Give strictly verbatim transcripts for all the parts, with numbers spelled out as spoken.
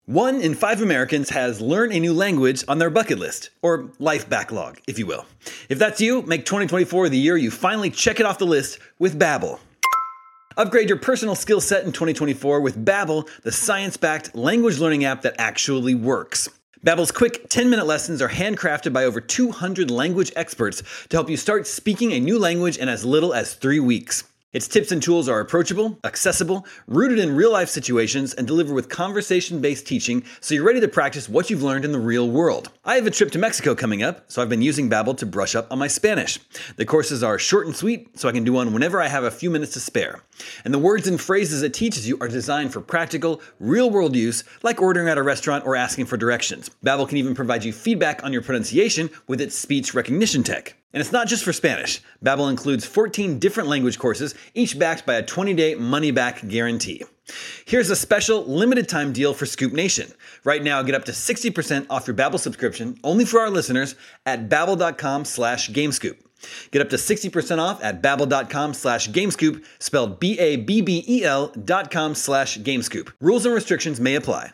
One in five Americans has learn a new language on their bucket list, or life backlog, if you will. If that's you, make twenty twenty-four the year you finally check it off the list with Babbel. Upgrade your personal skill set in twenty twenty-four with Babbel, the science-backed language learning app that actually works. Babbel's quick ten-minute lessons are handcrafted by over two hundred language experts to help you start speaking a new language in as little as three weeks. Its tips and tools are approachable, accessible, rooted in real-life situations, and delivered with conversation-based teaching so you're ready to practice what you've learned in the real world. I have a trip to Mexico coming up, so I've been using Babbel to brush up on my Spanish. The courses are short and sweet, so I can do one whenever I have a few minutes to spare. And the words and phrases it teaches you are designed for practical, real-world use, like ordering at a restaurant or asking for directions. Babbel can even provide you feedback on your pronunciation with its speech recognition tech. And it's not just for Spanish. Babbel includes fourteen different language courses, each backed by a twenty-day money-back guarantee. Here's a special limited-time deal for Scoop Nation. Right now, get up to sixty percent off your Babbel subscription, only for our listeners, at babbel.com slash gamescoop. Get up to sixty percent off at babbel.com slash gamescoop, spelled B A B B E L dot com slash gamescoop. Rules and restrictions may apply.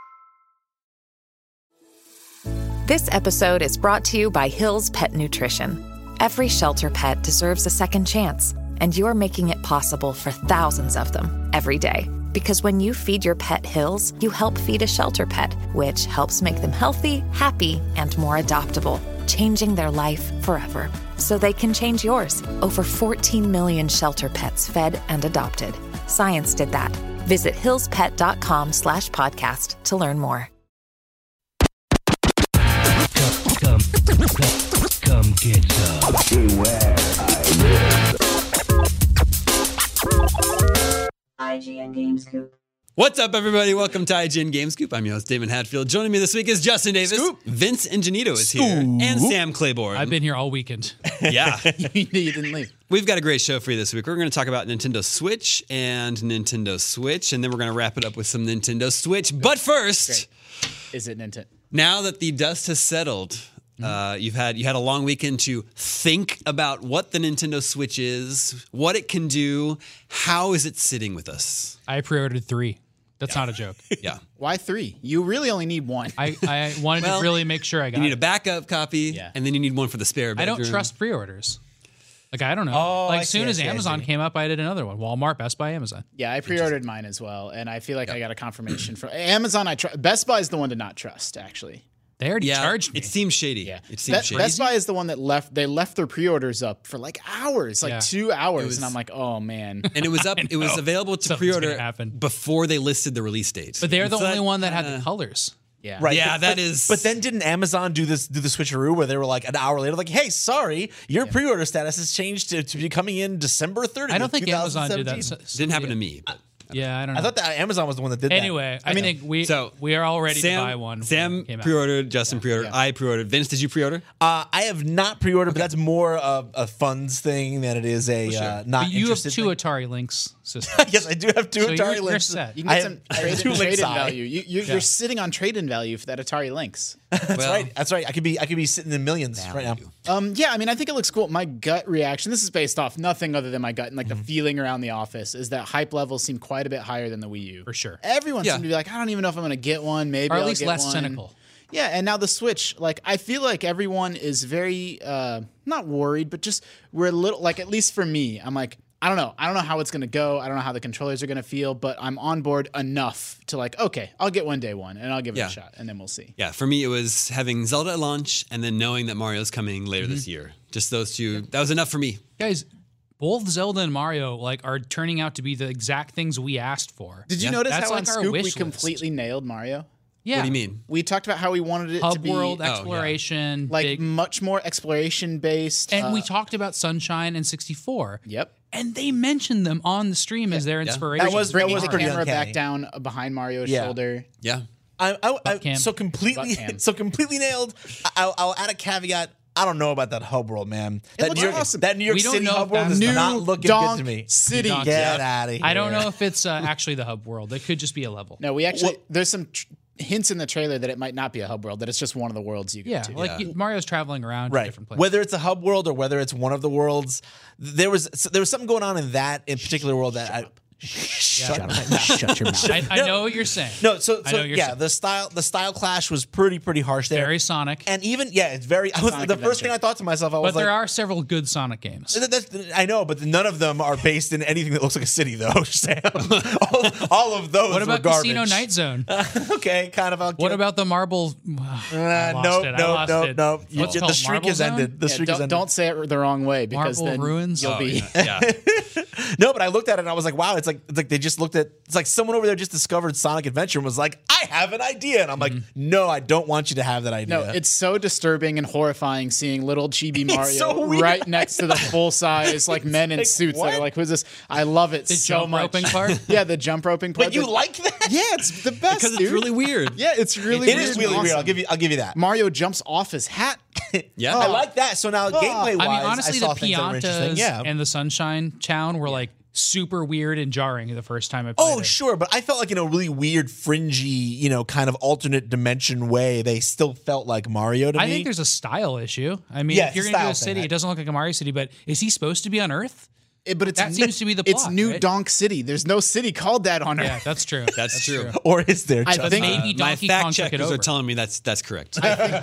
This episode is brought to you by Hill's Pet Nutrition. Every shelter pet deserves a second chance, and you're making it possible for thousands of them every day. Because when you feed your pet Hill's, you help feed a shelter pet, which helps make them healthy, happy, and more adoptable, changing their life forever. So they can change yours. Over fourteen million shelter pets fed and adopted. Science did that. Visit hillspet.com slash podcast to learn more. Come, come, come get some. Beware, I G N Gamescoop. What's up, everybody? Welcome to I G N Gamescoop. I'm your host, Damon Hatfield. Joining me this week is Justin Davis. Scoop. Vince Ingenito is here. And Sam Claiborne. I've been here all weekend. Yeah. You didn't leave. We've got a great show for you this week. We're going to talk about Nintendo Switch and Nintendo Switch, and then we're going to wrap it up with some Nintendo Switch. But first, Great. Is it Nintendo? now that the dust has settled, uh, you've had you had a long weekend to think about what the Nintendo Switch is, what it can do, how is it sitting with us? I pre-ordered three. That's not a joke. Yeah. Why three? You really only need one. I, I wanted Well, to really make sure I got You need a it. backup copy, Yeah. and then you need one for the spare I bedroom. don't trust pre-orders. Like, I don't know. Oh, like, I as soon see, I as see, I Amazon see. came up, I did another one. Walmart, Best Buy, Amazon. Yeah, I pre-ordered mine as well, and I feel like I got a confirmation from Amazon. I tr- Best Buy is the one to not trust, actually. They already Yeah, charged me. it seems shady. Yeah, It seems Be- shady. Best Buy is the one that left. They left their pre-orders up for like hours, like Yeah. two hours, was- and I'm like, oh man. And it was up. It was available to Something's pre-order gonna happen. before they listed the release date. but they're And the so only that one that had kinda- the colors. Yeah, Right. Yeah, but, that but- is- But then didn't Amazon do this do the switcheroo where they were like an hour later, like, hey, sorry, your pre-order status has changed to, to be coming in December thirtieth. I don't think Amazon did that. twenty seventeen. So- Didn't happen to me. But. Yeah, I don't know. I thought that Amazon was the one that did that. Anyway, I, think we So we are all ready Sam, to buy one. when Sam it came out. pre-ordered. Justin pre-ordered. I pre-ordered. Vince, did you pre-order? Uh, I have not pre-ordered, but that's more of a funds thing than it is a uh, not But you have interested two thing. Atari Lynx systems. Yes, I do have two So Atari you're- you're Lynx. set. You can I get have- some I have trade, two trade Lynx in Eye. value. You, you're, Yeah. you're sitting on trade in value for that Atari Lynx. That's Well, right. That's right. I could be I could be sitting in millions right now. Um, yeah, I mean, I think it looks cool. My gut reaction, this is based off nothing other than my gut and like the feeling around the office, is that hype levels seem quite a bit higher than the Wii U. For sure. Everyone Yeah. seemed to be like, I don't even know if I'm going to get one. Maybe Or at I'll least get less one. cynical. Yeah, and now the Switch, like I feel like everyone is very uh, not worried, but just we're a little like at least for me, I'm like I don't know. I don't know how it's going to go. I don't know how the controllers are going to feel, but I'm on board enough to like, okay, I'll get one day one and I'll give it Yeah. a shot and then we'll see. Yeah, for me it was having Zelda at launch and then knowing that Mario's coming later Mm-hmm. this year. Just those two. That was enough for me. Guys, both Zelda and Mario like are turning out to be the exact things we asked for. Did you Yeah. notice That's how like on our Scoop we wish list. completely nailed Mario? Yeah. What do you mean? We talked about how we wanted it to Hub be world yeah. exploration, like big, much more exploration based. and uh, we talked about Sunshine and sixty-four. Yep. And they mentioned them on the stream as their inspiration. That was- Bringing was the pretty camera uncanny. back down behind Mario's Yeah. shoulder. Yeah. I, I, I cam. so completely Butt cam. so completely nailed. I, I'll, I'll add a caveat. I don't know about that hub world, man. That looks New York, awesome. that New York We don't City know hub if world that's is New not looking Donk good to me. City. Donk Get Yeah. out of here. I don't know if it's uh, actually the hub world. It could just be a level. No, we actually there's some tr- hints in the trailer that it might not be a hub world, that it's just one of the worlds you go Yeah, to. like Yeah. Mario's traveling around to Right. different places. Whether it's a hub world or whether it's one of the worlds, there was so there was something going on in that in particular world that I Shut up. Shut your mouth. I, I know what you're saying. No, so, I so know what you're yeah, saying. the style the style clash was pretty pretty harsh there. Very Sonic. And even yeah, it's very. I was, the Sonic first Adventure. thing I thought to myself, I was But there like, are several good Sonic games. That- that's- I know, but none of them are based in anything that looks like a city, though. Sam, all, all of those. What about were garbage. Casino Night Zone? Okay, kind of. I'll What give- about the Marble? I Uh, lost nope, it. I nope, lost nope, it. nope. You What's ju- it the called? streak Marble has Zone? ended. The Yeah, streak don't, has ended. don't say it the wrong way because Marble then Ruins? you'll Oh, be. Yeah. No, but I looked at it and I was like, wow, it's like it's like they just looked at it's like someone over there just discovered Sonic Adventure and was like, I have an idea. And I'm like, no, I don't want you to have that idea. No, it's so disturbing and horrifying seeing little chibi Mario so weird. right next to the full size like men in like, suits that what? are like, who's this? I love it The so jump much. roping part? Yeah, the jump roping part. But you The- like that? Yeah, it's the best. Because it's dude. really weird. Yeah, it's really It weird is and really weird. I'll awesome. give you I'll give you that. Mario jumps off his hat. Yeah. I like that. So now gameplay wise, I mean, honestly, I saw the things that were interesting. Piantas Yeah. and the Sunshine Town were like super weird and jarring the first time I played Oh, it. sure, but I felt like in a really weird, fringy, you know, kind of alternate dimension way, they still felt like Mario to I me. think there's a style issue. I mean, Yeah, if you're it's a going to do a style thing. city, it doesn't look like a Mario city, but is he supposed to be on Earth? It- but it's That seems to be the It's plot, New right? Donk City. There's no city called that on Yeah, Earth. that's true. That's true. or is there? I Chuck? think- Maybe My Donkey fact Kong took it checkers over. are telling me that's that's correct.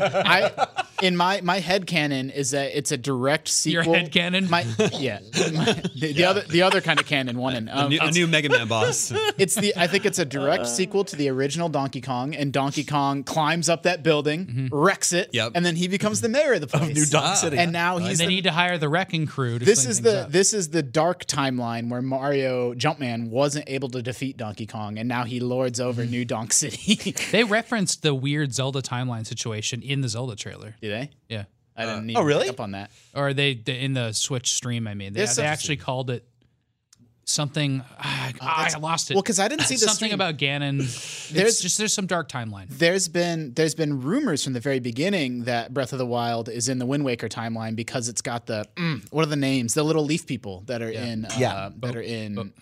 I in my my head canon is that it's a direct Your sequel. head canon? My yeah. My- the, the other the other kind of canon one in. a, Um, new, a new Mega Man boss. It's the I think it's a direct sequel to the original Donkey Kong, and Donkey Kong climbs up that building, wrecks it, Yep. and then he becomes the mayor of the place. New Donk City. And now And he's they the, need to hire the wrecking crew to this clean is things the up. this is the dark timeline where Mario Jumpman wasn't able to defeat Donkey Kong, and now he lords over New Donk City. They referenced the weird Zelda timeline situation in the Zelda trailer. Do they? Yeah. I didn't need oh, to really? pick up on that. Or they, they in the Switch stream, I mean. They, There's they some- actually called it something. ah, I lost it. Well, because I didn't see the something stream. about Ganon. There's There's- just there's some dark timeline. There's been there's been rumors from the very beginning that Breath of the Wild is in the Wind Waker timeline because it's got the mm, what are the names? The little leaf people that are in uh, Yeah. that are in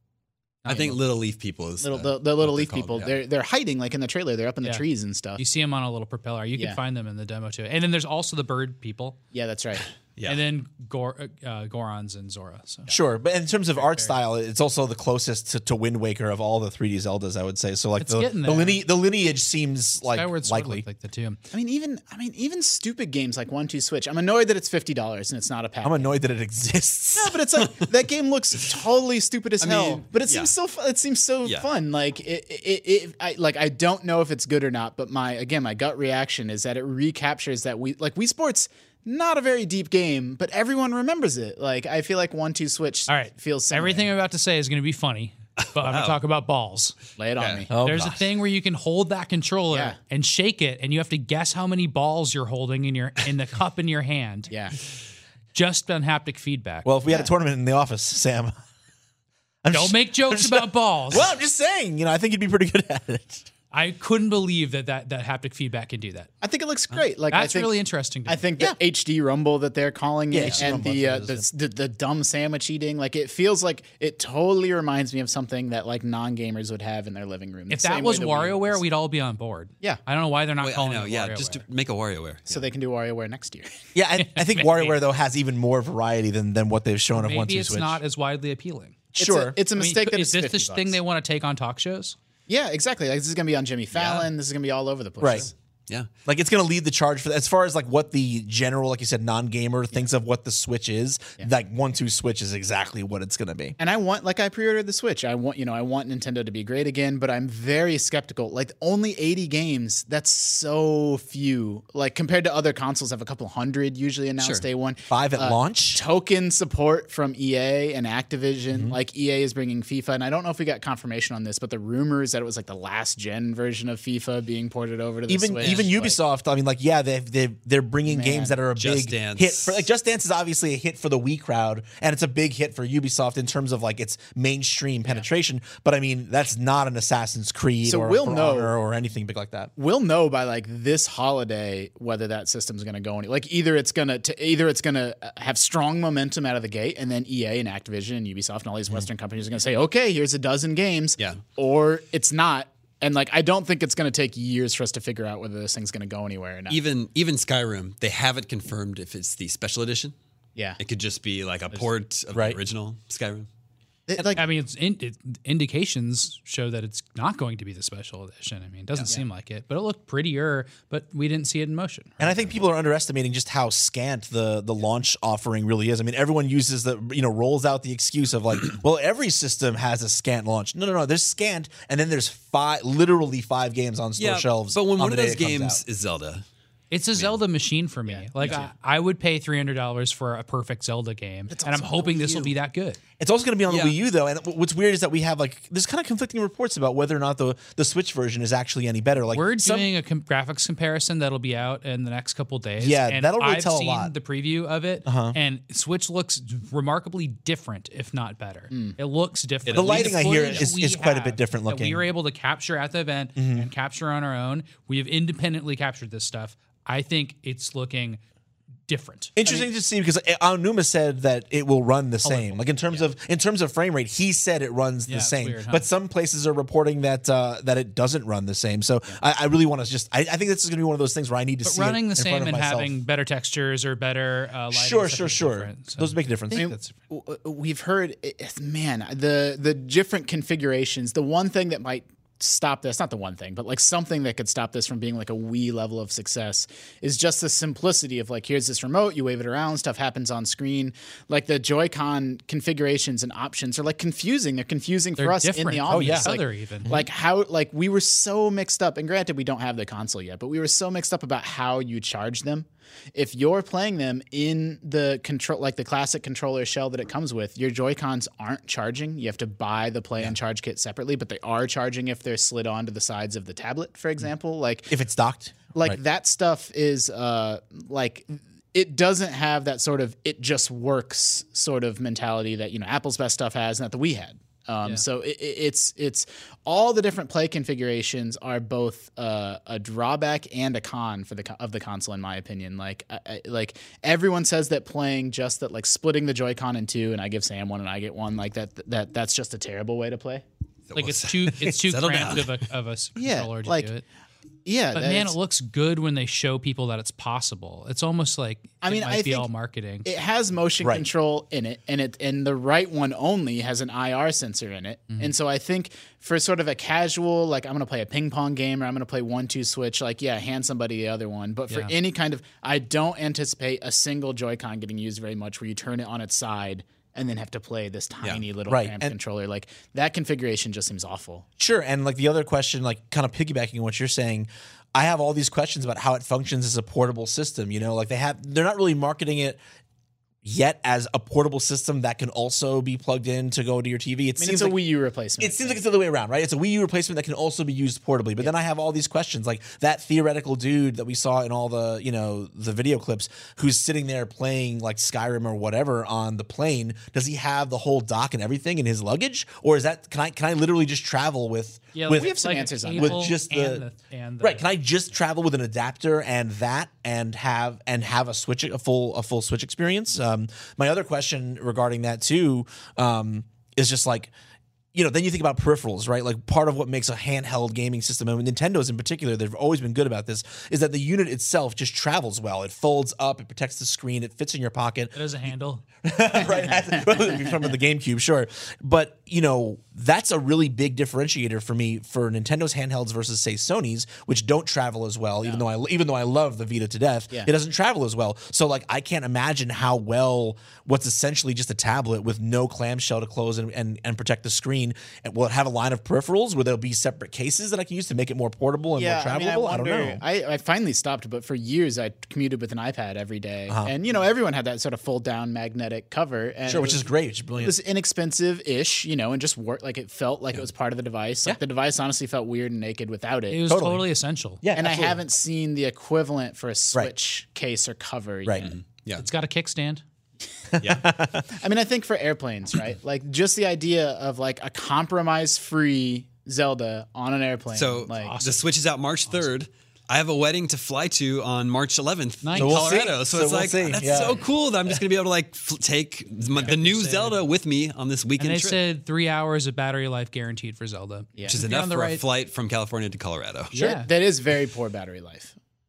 I think Little Leaf People is little uh, the, the little what leaf they're called, people. yeah. They're they're hiding like in the trailer. They're up in the Yeah. trees and stuff. You see them on a little propeller. You can Yeah. find them in the demo too. And then there's also the bird people. Yeah, that's right. Yeah. And then Gor- uh, Gorons and Zora. So Sure, but in terms of art style, it's also the closest to, to Wind Waker of all the three D Zeldas, I would say. So like It's the getting the, there. line- the lineage seems like Skyward Sword likely. looked like the two. I mean, even I mean, even stupid games like One Two Switch. I'm annoyed that it's fifty dollars and it's not a pack. I'm annoyed that it exists. No, but it's like that game looks totally stupid as I hell. mean, But it yeah. seems so. Fu- it seems so Yeah. fun. Like it, it, it. I like. I don't know if it's good or not. But my again, my gut reaction is that it recaptures that we like Wii Sports. Not a very deep game, but everyone remembers it. Like I feel like One Two Switch. All right. feels similar. Everything I'm about to say is going to be funny, but I'm going to talk about balls. Lay it on me. Oh, There's a gosh. thing where you can hold that controller Yeah. and shake it, and you have to guess how many balls you're holding in your in the cup in your hand. Yeah. Just on haptic feedback. Well, if we had a tournament in the office, Sam. I'm Don't just- make jokes about balls. Well, I'm just saying, you know, I think you'd be pretty good at it. I couldn't believe that, that that haptic feedback can do that. I think it looks great. Like That's I think, really interesting. To I me. think the H D Rumble that they're calling Yeah, it, H D and Rumble, the, uh, that's the, what it the the dumb sandwich eating, like it feels like it totally reminds me of something that like non gamers would have in their living room. The if that same was way the Wii WarioWare, was. we'd all be on board. Yeah. I don't know why they're not Wait, I calling know, it yeah, WarioWare. just to make a WarioWare. so they can do WarioWare next year. Yeah, I, I think WarioWare though has even more variety than than what they've shown of One Maybe Two it's Switch. not as widely appealing. Sure, it's a, it's a I mean, mistake that is it's this the fifty thing bucks. they want to take on talk shows? Yeah, exactly. Like this is gonna be on Jimmy Fallon. This is gonna be all over the place. Right. Yeah. Like it's going to lead the charge for as far as like what the general, like you said, non-gamer thinks of what the Switch is. Like One Two Switch is exactly what it's going to be. And I want, like, I pre-ordered the Switch. I want, you know, I want Nintendo to be great again, but I'm very skeptical. Like, only eighty games. That's so few. Like, compared to other consoles, have a couple hundred usually announced Sure. day one. Five at Uh, launch. Token support from E A and Activision. Mm-hmm. Like, E A is bringing FIFA, and I don't know if we got confirmation on this, but the rumors that it was like the last gen version of FIFA being ported over to the Even Switch. even like, Ubisoft, I mean, like yeah, they they they're bringing Man. games that are a Just big Dance. hit for like Just Dance is obviously a hit for the Wii crowd, and it's a big hit for Ubisoft in terms of like its mainstream penetration. But I mean, that's not an Assassin's Creed So or we'll For know- Honor or anything big like that. we'll know by like this holiday whether that system's going to go any like either it's going to either it's going to have strong momentum out of the gate and then E A and Activision and Ubisoft and all these Western companies are going to say, okay, here's a dozen games, Yeah. or it's not. And like I don't think it's going to take years for us to figure out whether this thing's going to go anywhere or not. Even even Skyrim, they haven't confirmed if it's the special edition. yeah, It could just be like a port of Right. the original Skyrim. It, like I mean, it's in, it, indications show that it's not going to be the special edition. I mean, it doesn't Yeah. seem like it, but it looked prettier. But we didn't see it in motion. And I think people are underestimating just how scant the the launch offering really is. I mean, everyone uses the you know rolls out the excuse of like, well, every system has a scant launch. No, no, no. There's scant, and then there's five, literally five games on store shelves. But when on one the of day those it comes games out. is Zelda, It's a Zelda machine for me. Like I, I would pay three hundred dollars for a perfect Zelda game, and I'm also hoping Wii this will U. be that good. It's also going to be on the Yeah. Wii U though, and what's weird is that we have like there's kind of conflicting reports about whether or not the the Switch version is actually any better. Like We're some- doing a com- graphics comparison that'll be out in the next couple days. Yeah, and that'll really I've tell a seen lot. the preview of it, Uh-huh. and Switch looks remarkably different, if not better. It looks different. The At lighting, least I hear, footage is- we is quite a bit have different that looking. We were able to capture at the event and capture on our own. We have independently captured this stuff. I think it's looking different. Interesting to see because Aonuma said that it will run the same. Like in terms of in terms of frame rate, he said it runs Yeah, the it's same. weird, huh? But some places are reporting that uh, that it doesn't run the same. So I, I really want to just. I, I think this is going to be one of those things where I need to But see running it the in front same of and myself. having better textures or better uh, lighting. Sure, stuff sure, is sure. different. So Those make a difference. I think that's w- we've heard, it- man, the the different configurations. The one thing that might stop this, not the one thing, but like something that could stop this from being like a Wii level of success is just the simplicity of like, here's this remote, you wave it around, stuff happens on screen. Like the Joy-Con configurations and options are like confusing. They're confusing for They're us in different the from audience. each Like, other even. like how, like we were so mixed up, and granted we don't have the console yet, but we were so mixed up about how you charge them. If you're playing them in the control, like the classic controller shell that it comes with, your Joy-Cons aren't charging. You have to buy the play and charge kit separately, but they are charging if they're slid onto the sides of the tablet, for example. Like if it's docked, like right. that stuff is uh like it doesn't have that sort of it just works sort of mentality that you know Apple's best stuff has and that the Wii had. Um, Yeah. So it, it- it's it's all the different play configurations are both uh, a drawback and a con for the co- of the console, in my opinion. Like I, I, like everyone says that playing just that, like splitting the Joy-Con in two, and I give Sam one and I get one, like that that that's just a terrible way to play. like it's too it's too Settle cramped down. of a of a s- Yeah, controller to like, do it. Yeah, But man, that's- it looks good when they show people that it's possible. It's almost like I mean, it might I be think all marketing. It has motion Right. control in it, and it and the right one only has an I R sensor in it. Mm-hmm. And so I think for sort of a casual, like I'm gonna play a ping pong game or I'm gonna play one two switch, like yeah, hand somebody the other one. But for Yeah. any kind of, I don't anticipate a single Joy-Con getting used very much, where you turn it on its side and then have to play this tiny little Right. cramped And- controller. Like that configuration just seems awful. Sure. And like the other question, like kind of piggybacking on what you're saying, I have all these questions about how it functions as a portable system. You know, like they have, they're not really marketing it yet as a portable system that can also be plugged in to go to your T V. It I mean, seems it's a like, Wii U replacement. It seems like it's the other way around, right? It's a Wii U replacement that can also be used portably. But then I have all these questions, like that theoretical dude that we saw in all the, you know, the video clips, who's sitting there playing like Skyrim or whatever on the plane. Does he have the whole dock and everything in his luggage, or is that can I can I literally just travel with? yeah, with, we have some like a answers on that. with cable just the, and the, and the right. Can I just travel with an adapter and that and have and have a switch a full a full switch experience? Um, my other question regarding that too um, is just like, you know, then you think about peripherals, right? Like part of what makes a handheld gaming system, and Nintendo's in particular, they've always been good about this, is that the unit itself just travels well. It folds up, it protects the screen, it fits in your pocket. it has a handle. right? From the GameCube, sure. But, you know, that's a really big differentiator for me for Nintendo's handhelds versus, say, Sony's, which don't travel as well, even though I even though I love the Vita to death, Yeah. it doesn't travel as well. So, like, I can't imagine how well what's essentially just a tablet with no clamshell to close and, and, and protect the screen. And will it have a line of peripherals where there'll be separate cases that I can use to make it more portable and more I, mean, I, travelable? I, wonder, don't know. I, I finally stopped, but for years I commuted with an iPad every day. Uh-huh. And, you know, everyone had that sort of fold down magnetic cover. And Sure, it which was- is great, which is It brilliant. was inexpensive ish, you know, and just worked like it felt like it was part of the device. Like Yeah. the device honestly felt weird and naked without it. It was Totally. totally, essential. Yeah, and absolutely. I haven't seen the equivalent for a Switch case or cover Right. yet. Yeah. It's got a kickstand. I mean, I think for airplanes, right? Like just the idea of like a compromise-free Zelda on an airplane. So like the Switch is out March third. I have a wedding to fly to on March eleventh Nice. in So we'll see. Colorado. So, So it's we'll like see. that's Yeah. so cool that I'm just gonna be able to like f- take my, the new Zelda with me on this And weekend they trip, said three hours of battery life guaranteed for Zelda. Yeah. which is If you're enough on the for a right- flight from California to Colorado. Yeah. that is very poor battery life.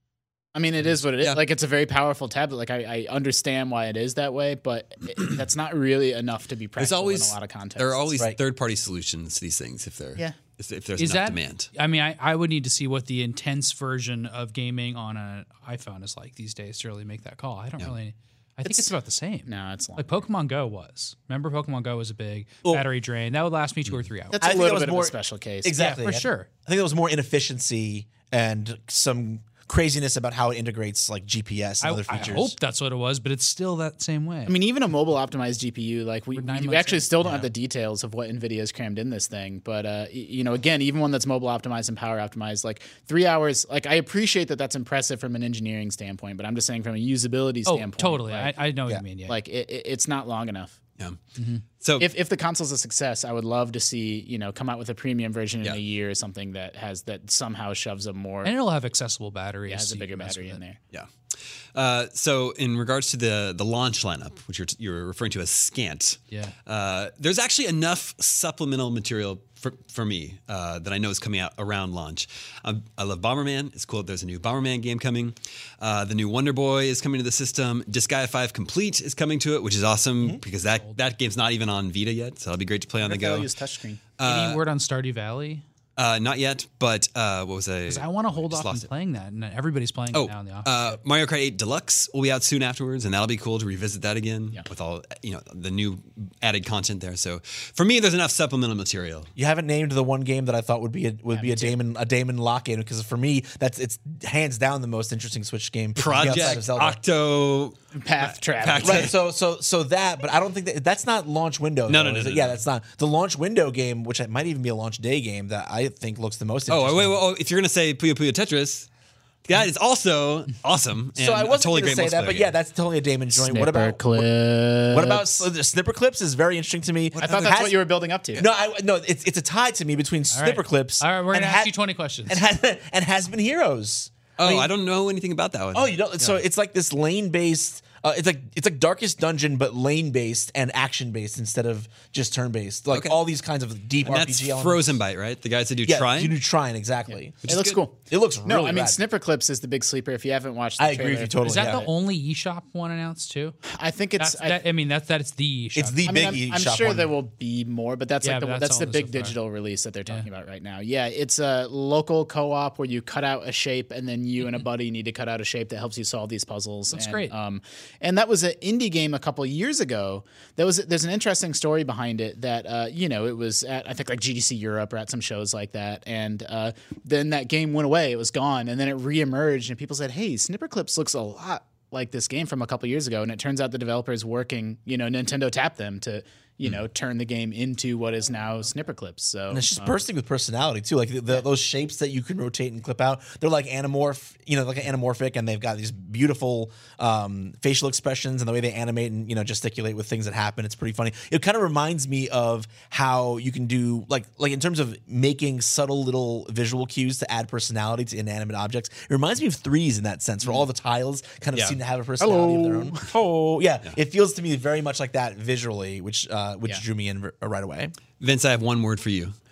I mean, it is what it is. Yeah. Like, it's a very powerful tablet. Like, I, I understand why it is that way, but it, that's not really enough to be There's practical always in a lot of contexts. there are always Right. third party solutions to these things if they're Yeah. if, if there's Is enough that demand. I mean, I, I would need to see what the intense version of gaming on an iPhone is like these days to really make that call. I don't really. I think it's, about the same. No, it's long. Like Pokemon Go was. Remember, Pokemon Go was a big Well- battery drain. That would last me two or three hours. That's I a think little it was bit more- of a special case. Exactly. Yeah, for I- sure. I think there was more inefficiency and some craziness about how it integrates like G P S and I, other I features. hope that's what it was, but it's still that same way. I mean, even a mobile optimized G P U, like we, With nine we months actually in. still don't have the details of what NVIDIA has crammed in this thing. But, uh, y- you know, again, even one that's mobile optimized and power optimized, like three hours, like I appreciate that that's impressive from an engineering standpoint, but I'm just saying from a usability oh, standpoint. totally. Like, I, I know what yeah. you mean. Yeah. like it, it- it's not long enough. Yeah. So If, if the console's a success, I would love to see, you know, come out with a premium version Yeah. in a year or something that has, that somehow shoves a more, and it'll have accessible batteries. yeah, has so a you bigger can mess battery with in it. there. yeah. Uh, so in regards to the the launch lineup, which you're you're referring to as scant, Yeah. uh, there's actually enough supplemental material for for me uh, that I know is coming out around launch. Um, I love Bomberman. It's cool that there's a new Bomberman game coming. Uh, the new Wonder Boy is coming to the system. Disgaea five Complete is coming to it, which is awesome because that that game's not even on Vita yet, so it'll be great to play on the They'll go. use touchscreen. Any word on Stardew Valley? Uh, not yet, but uh, what was I? Because I want to hold just off on lost it. playing that, and everybody's playing Oh, it now in the office. uh, Mario Kart eight Deluxe will be out soon afterwards, and that'll be cool to revisit that again with all you know the new added content there. So for me, there's enough supplemental material. You haven't named the one game that I thought would be a, would be a Damon a Damon lock-in because for me that's it's hands down the most interesting Switch game outside of Project Zelda. Octo. Path travel. Path- Right, so so so that, but I don't think that that's not launch window. No, though, no, no, is it? no, Yeah, no. that's not the launch window game, which might even be a launch day game that I think looks the most. Oh, interesting. wait, wait, oh, if you're gonna say Puyo Puyo Tetris, that is also awesome. So and I a wasn't totally going to great say that, multiplayer but yeah, game. that's totally a Damon joint. Snipper What about clips. what about so the Snipper Clips is very interesting to me. I thought that's Has- what you were building up to. No, I, no, it's it's a tie to me between All right. Snipper Clips. All right, we're and gonna ha- ask you twenty questions. and has, and has been Heroes. Oh, I mean- I don't know anything about that one. Oh, you don't. So it's like this lane based. Uh, it's like it's like Darkest Dungeon, but lane based and action based instead of just turn based. Like Okay. all these kinds of deep and R P that's G elements. It Bite, right? The guys that do Yeah, Trine. you do Trine exactly. It looks good. cool. It looks No, really I mean rad. Snipper Clips is the big sleeper. If you haven't watched, the I agree with trailer, you totally. is that yeah. the only eShop one announced too? I think it's. That's, I, that, I mean, that's that's the eShop. It's the I big mean, I'm, I'm eShop sure one. there will be more, but that's Yeah, like the, but that's, that's the all big so far. digital release that they're talking about right now. Yeah, it's a local co-op where you cut out a shape, and then you and a buddy need to cut out a shape that helps you solve these puzzles. That's and, great. Um, and that was an indie game a couple years ago. There was there's an interesting story behind it that uh, you know it was at I think like G D C Europe or at some shows like that, and uh, then that game went away. It was gone, and then it reemerged, and people said, "Hey, Snipper Clips looks a lot like this game from a couple years ago," and it turns out the developers working, you know, Nintendo tapped them to, you know, turn the game into what is now Snipper Clips. So And it's just um, bursting with personality too. Like the, the, those shapes that you can rotate and clip out, they're like anamorph, you know, like anamorphic, and they've got these beautiful um, facial expressions and the way they animate and you know gesticulate with things that happen. It's pretty funny. It kind of reminds me of how you can do like like in terms of making subtle little visual cues to add personality to inanimate objects. It reminds me of Threes in that sense, where all the tiles kind of Yeah. seem to have a personality of their own. Oh, yeah. It feels to me very much like that visually, which uh, which Yeah. drew me in r- right away. Vince, I have one word for you.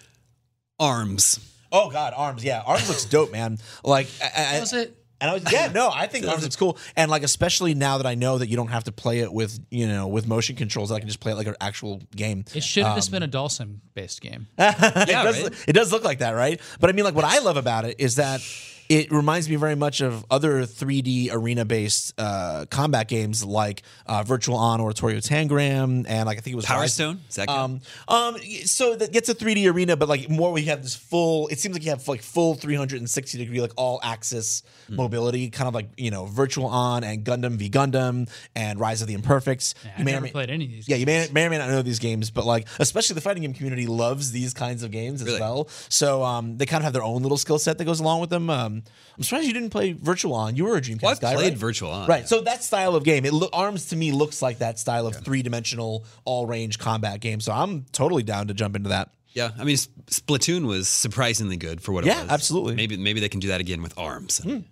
Arms. Oh God, Arms, yeah, Arms looks dope, man. Like, I, I, Was it? And I was, yeah, no, I think Arms looks cool, and like especially now that I know that you don't have to play it with you know with motion controls, I can just play it like an actual game. It should have just been a Dulcim based game. it, does, right? it does look like that, right? But I mean, like what I love about it is that it reminds me very much of other three D arena-based uh, combat games like uh, Virtual On or Torio Tangram, and like I think it was Power Rise- Stone? Is that count? Um, um, so that gets a three D arena, but like more where you have this full. It seems like you have like full three hundred sixty degree, like all axis Hmm. mobility, kind of like you know Virtual On and Gundam v Gundam and Rise of the Imperfects. Yeah, You I may or never may- played any of these. Yeah, you may, may or may not know these games, but like especially the fighting game community loves these kinds of games as Really? well. So um, they kind of have their own little skill set that goes along with them. Um, I'm surprised you didn't play Virtual On. You were a Dreamcast Well, I've guy, played right? Virtual On. Right. So that style of game, it lo- Arms to me looks like that style of three dimensional all range combat game. So I'm totally down to jump into that. Yeah, I mean, S- Splatoon was surprisingly good for what Yeah, it was. absolutely. Maybe maybe they can do that again with Arms.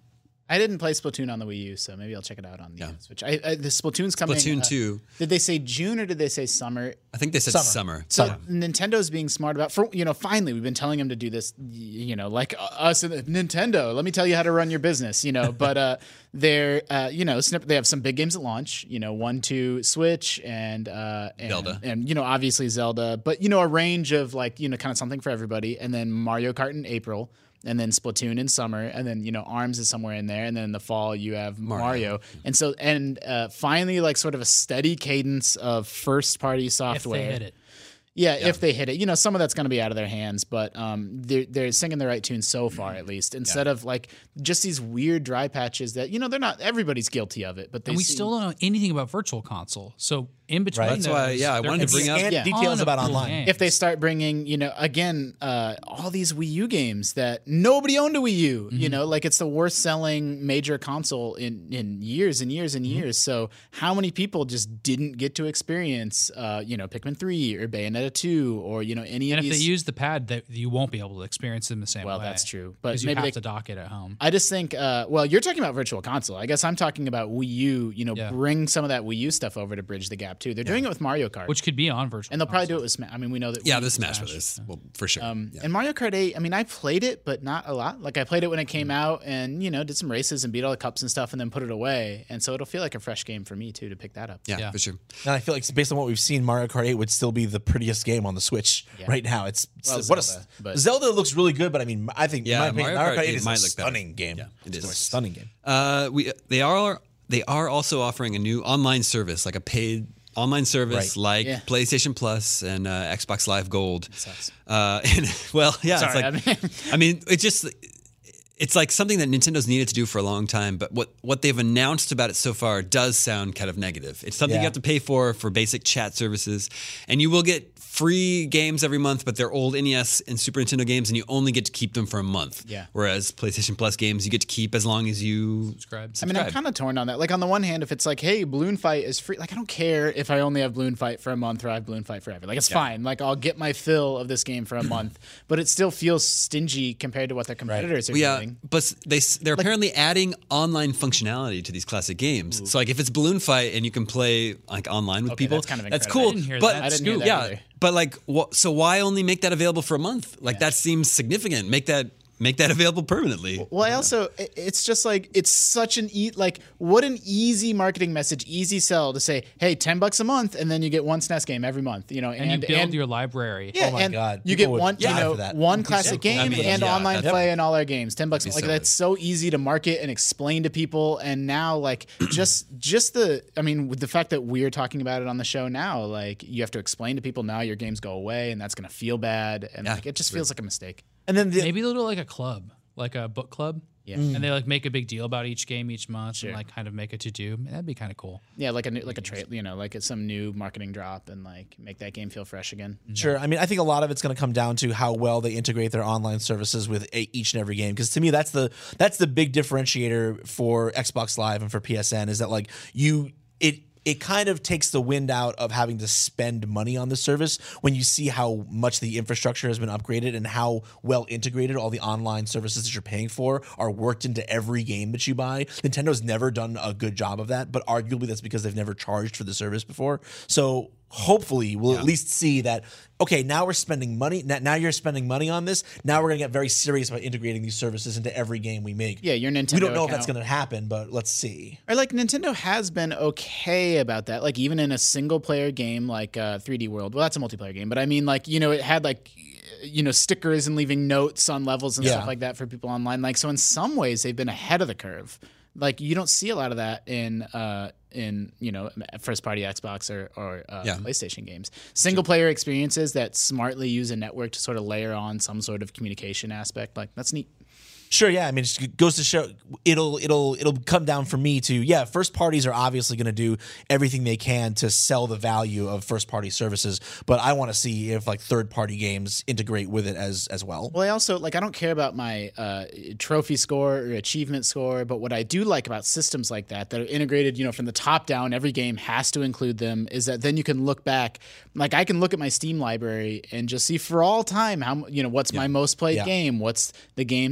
I didn't play Splatoon on the Wii U, so maybe I'll check it out on the uh, Switch. I, I, the Splatoon's coming. Splatoon uh, two. Did they say June or did they say summer? I think they said Summer. summer. So Yeah. Nintendo's being smart about, for you know, finally we've been telling them to do this, y- you know, like uh, us in the, Nintendo. Let me tell you how to run your business, you know. But uh, they're, uh, you know, snip, they have some big games at launch, you know, one, two, Switch, and uh, and, Zelda. and you know, obviously Zelda, but you know, a range of like, you know, kind of something for everybody, and then Mario Kart in April. And then Splatoon in summer, and then you know ARMS is somewhere in there, and then in the fall you have Mario, Mario. and so and uh, finally like sort of a steady cadence of first party If software. they hit it. Yeah, if they hit it. You know, some of that's going to be out of their hands, but um, they're, they're singing the right tune so far, at least, instead of like just these weird dry patches that, you know, they're not, everybody's guilty of it, but they And we seem- still don't know anything about Virtual Console. So in between, Right. That's why, those, yeah, I there wanted to could be bring up- And Yeah. details ton about of cool online. games. if they start bringing, you know, again, uh, all these Wii U games that nobody owned a Wii U, you know, like it's the worst selling major console in, in years and years and years. So how many people just didn't get to experience, uh, you know, Pikmin three or Bayonetta two or, you know, any and of if these. they use the pad, that you won't be able to experience them the same Well, way. that's true, but because you maybe have they- to dock it at home. I just think, uh, well, you're talking about Virtual Console. I guess I'm talking about Wii U. You know, Yeah. bring some of that Wii U stuff over to bridge the gap too. They're doing it with Mario Kart, Which could be on Virtual and they'll probably do Console. it with Smash. I mean, we know that. Yeah, Wii the U Smash Brothers, well, for sure. Um, Yeah. And Mario Kart eight. I mean, I played it, but not a lot. Like I played it when it Mm. came out, and you know, did some races and beat all the cups and stuff, and then put it away. And so it'll feel like a fresh game for me too to pick that up. yeah, yeah. for sure. And I feel like based on what we've seen, Mario Kart eight would still be the prettiest game on the Switch Yeah. right now. It's Well, what Zelda, a but- Zelda looks really good, but I mean, I think Yeah, in my opinion, Mario Mario Kart Kart eight eight is might a look better. stunning game. Yeah, it It's is. a stunning game. Uh, we they are they are also offering a new online service, like a paid online service, Right. like Yeah. PlayStation Plus and uh, Xbox Live Gold. sucks. Uh, and, well, yeah, Sorry, I it's like mean- I mean, it just it's like something that Nintendo's needed to do for a long time, but what what they've announced about it so far does sound kind of negative. It's something Yeah. you have to pay for for basic chat services, and you will get free games every month, but they're old N E S and Super Nintendo games, and you only get to keep them for a month. Yeah. Whereas PlayStation Plus games, you get to keep as long as you Subscribe. I mean, I'm subscribe. kind of torn on that. Like, on the one hand, if it's like, hey, Balloon Fight is free, like, I don't care if I only have Balloon Fight for a month or I have Balloon Fight forever. Like, it's fine. Like, I'll get my fill of this game for a month, but it still feels stingy compared to what their competitors are Well, yeah, doing. but they they're apparently adding online functionality to these classic games. So like if it's Balloon Fight and you can play like online with Okay, people, that's kind of that's incredible. cool. I didn't hear but that. I didn't hear Scoop. that yeah, either. but like wha- so why only make that available for a month? Like that seems significant. Make that make that available permanently. Well, I also, it- it's just like, it's such an, e- like, what an easy marketing message, easy sell to say, hey, ten bucks a month, and then you get one S N E S game every month, you know, and, and, you build and- your library. Yeah, Oh my and God. you People get would one, you die know, for that. one That'd be classic so game I mean, and yeah, online that's- play and all our games. Ten bucks. be Like so that's so easy to market and explain to people. And now, like, just just the, I mean, with the fact that we're talking about it on the show now, like, you have to explain to people now your games go away, and that's gonna feel bad, and Yeah, like, it just feels like a mistake. And then the, Maybe they'll do like a club, like a book club. Yeah. And they like make a big deal about each game each month Sure. and like kind of make it to do. That'd be kind of cool. Yeah, like a new, like a trade, you know, like it's some new marketing drop, and like make that game feel fresh again. Sure. I mean, I think a lot of it's going to come down to how well they integrate their online services with a, each and every game. Because to me, that's the that's the big differentiator for Xbox Live and for P S N is that like you it. It kind of takes the wind out of having to spend money on the service when you see how much the infrastructure has been upgraded and how well integrated all the online services that you're paying for are worked into every game that you buy. Nintendo's never done a good job of that, but arguably that's because they've never charged for the service before. So hopefully we'll at least see that, okay, now we're spending money. Now, now you're spending money on this. Now we're going to get very serious about integrating these services into every game we make. Yeah, your Nintendo. We don't know if that's account- going to happen, but let's see. Or like Nintendo has been okay about that. Like even in a single player game like uh, three D World. Well, that's a multiplayer game, but I mean like, you know, it had like, you know, stickers and leaving notes on levels and Yeah. stuff like that for people online. Like, so in some ways they've been ahead of the curve. Like you don't see a lot of that in uh in you know first party Xbox or or uh, Yeah. PlayStation games. Single player experiences that smartly use a network to sort of layer on some sort of communication aspect. Like that's neat. Sure, yeah. I mean, it just goes to show it'll it'll it'll come down for me to yeah. First parties are obviously going to do everything they can to sell the value of first party services, but I want to see if like third party games integrate with it as as well. Well, I also like I don't care about my uh, trophy score or achievement score, but what I do like about systems like that that are integrated, you know, from the top down, every game has to include them. Is that then you can look back, like I can look at my Steam library and just see for all time how you know what's my most played Yeah. game, what's the games that I've completed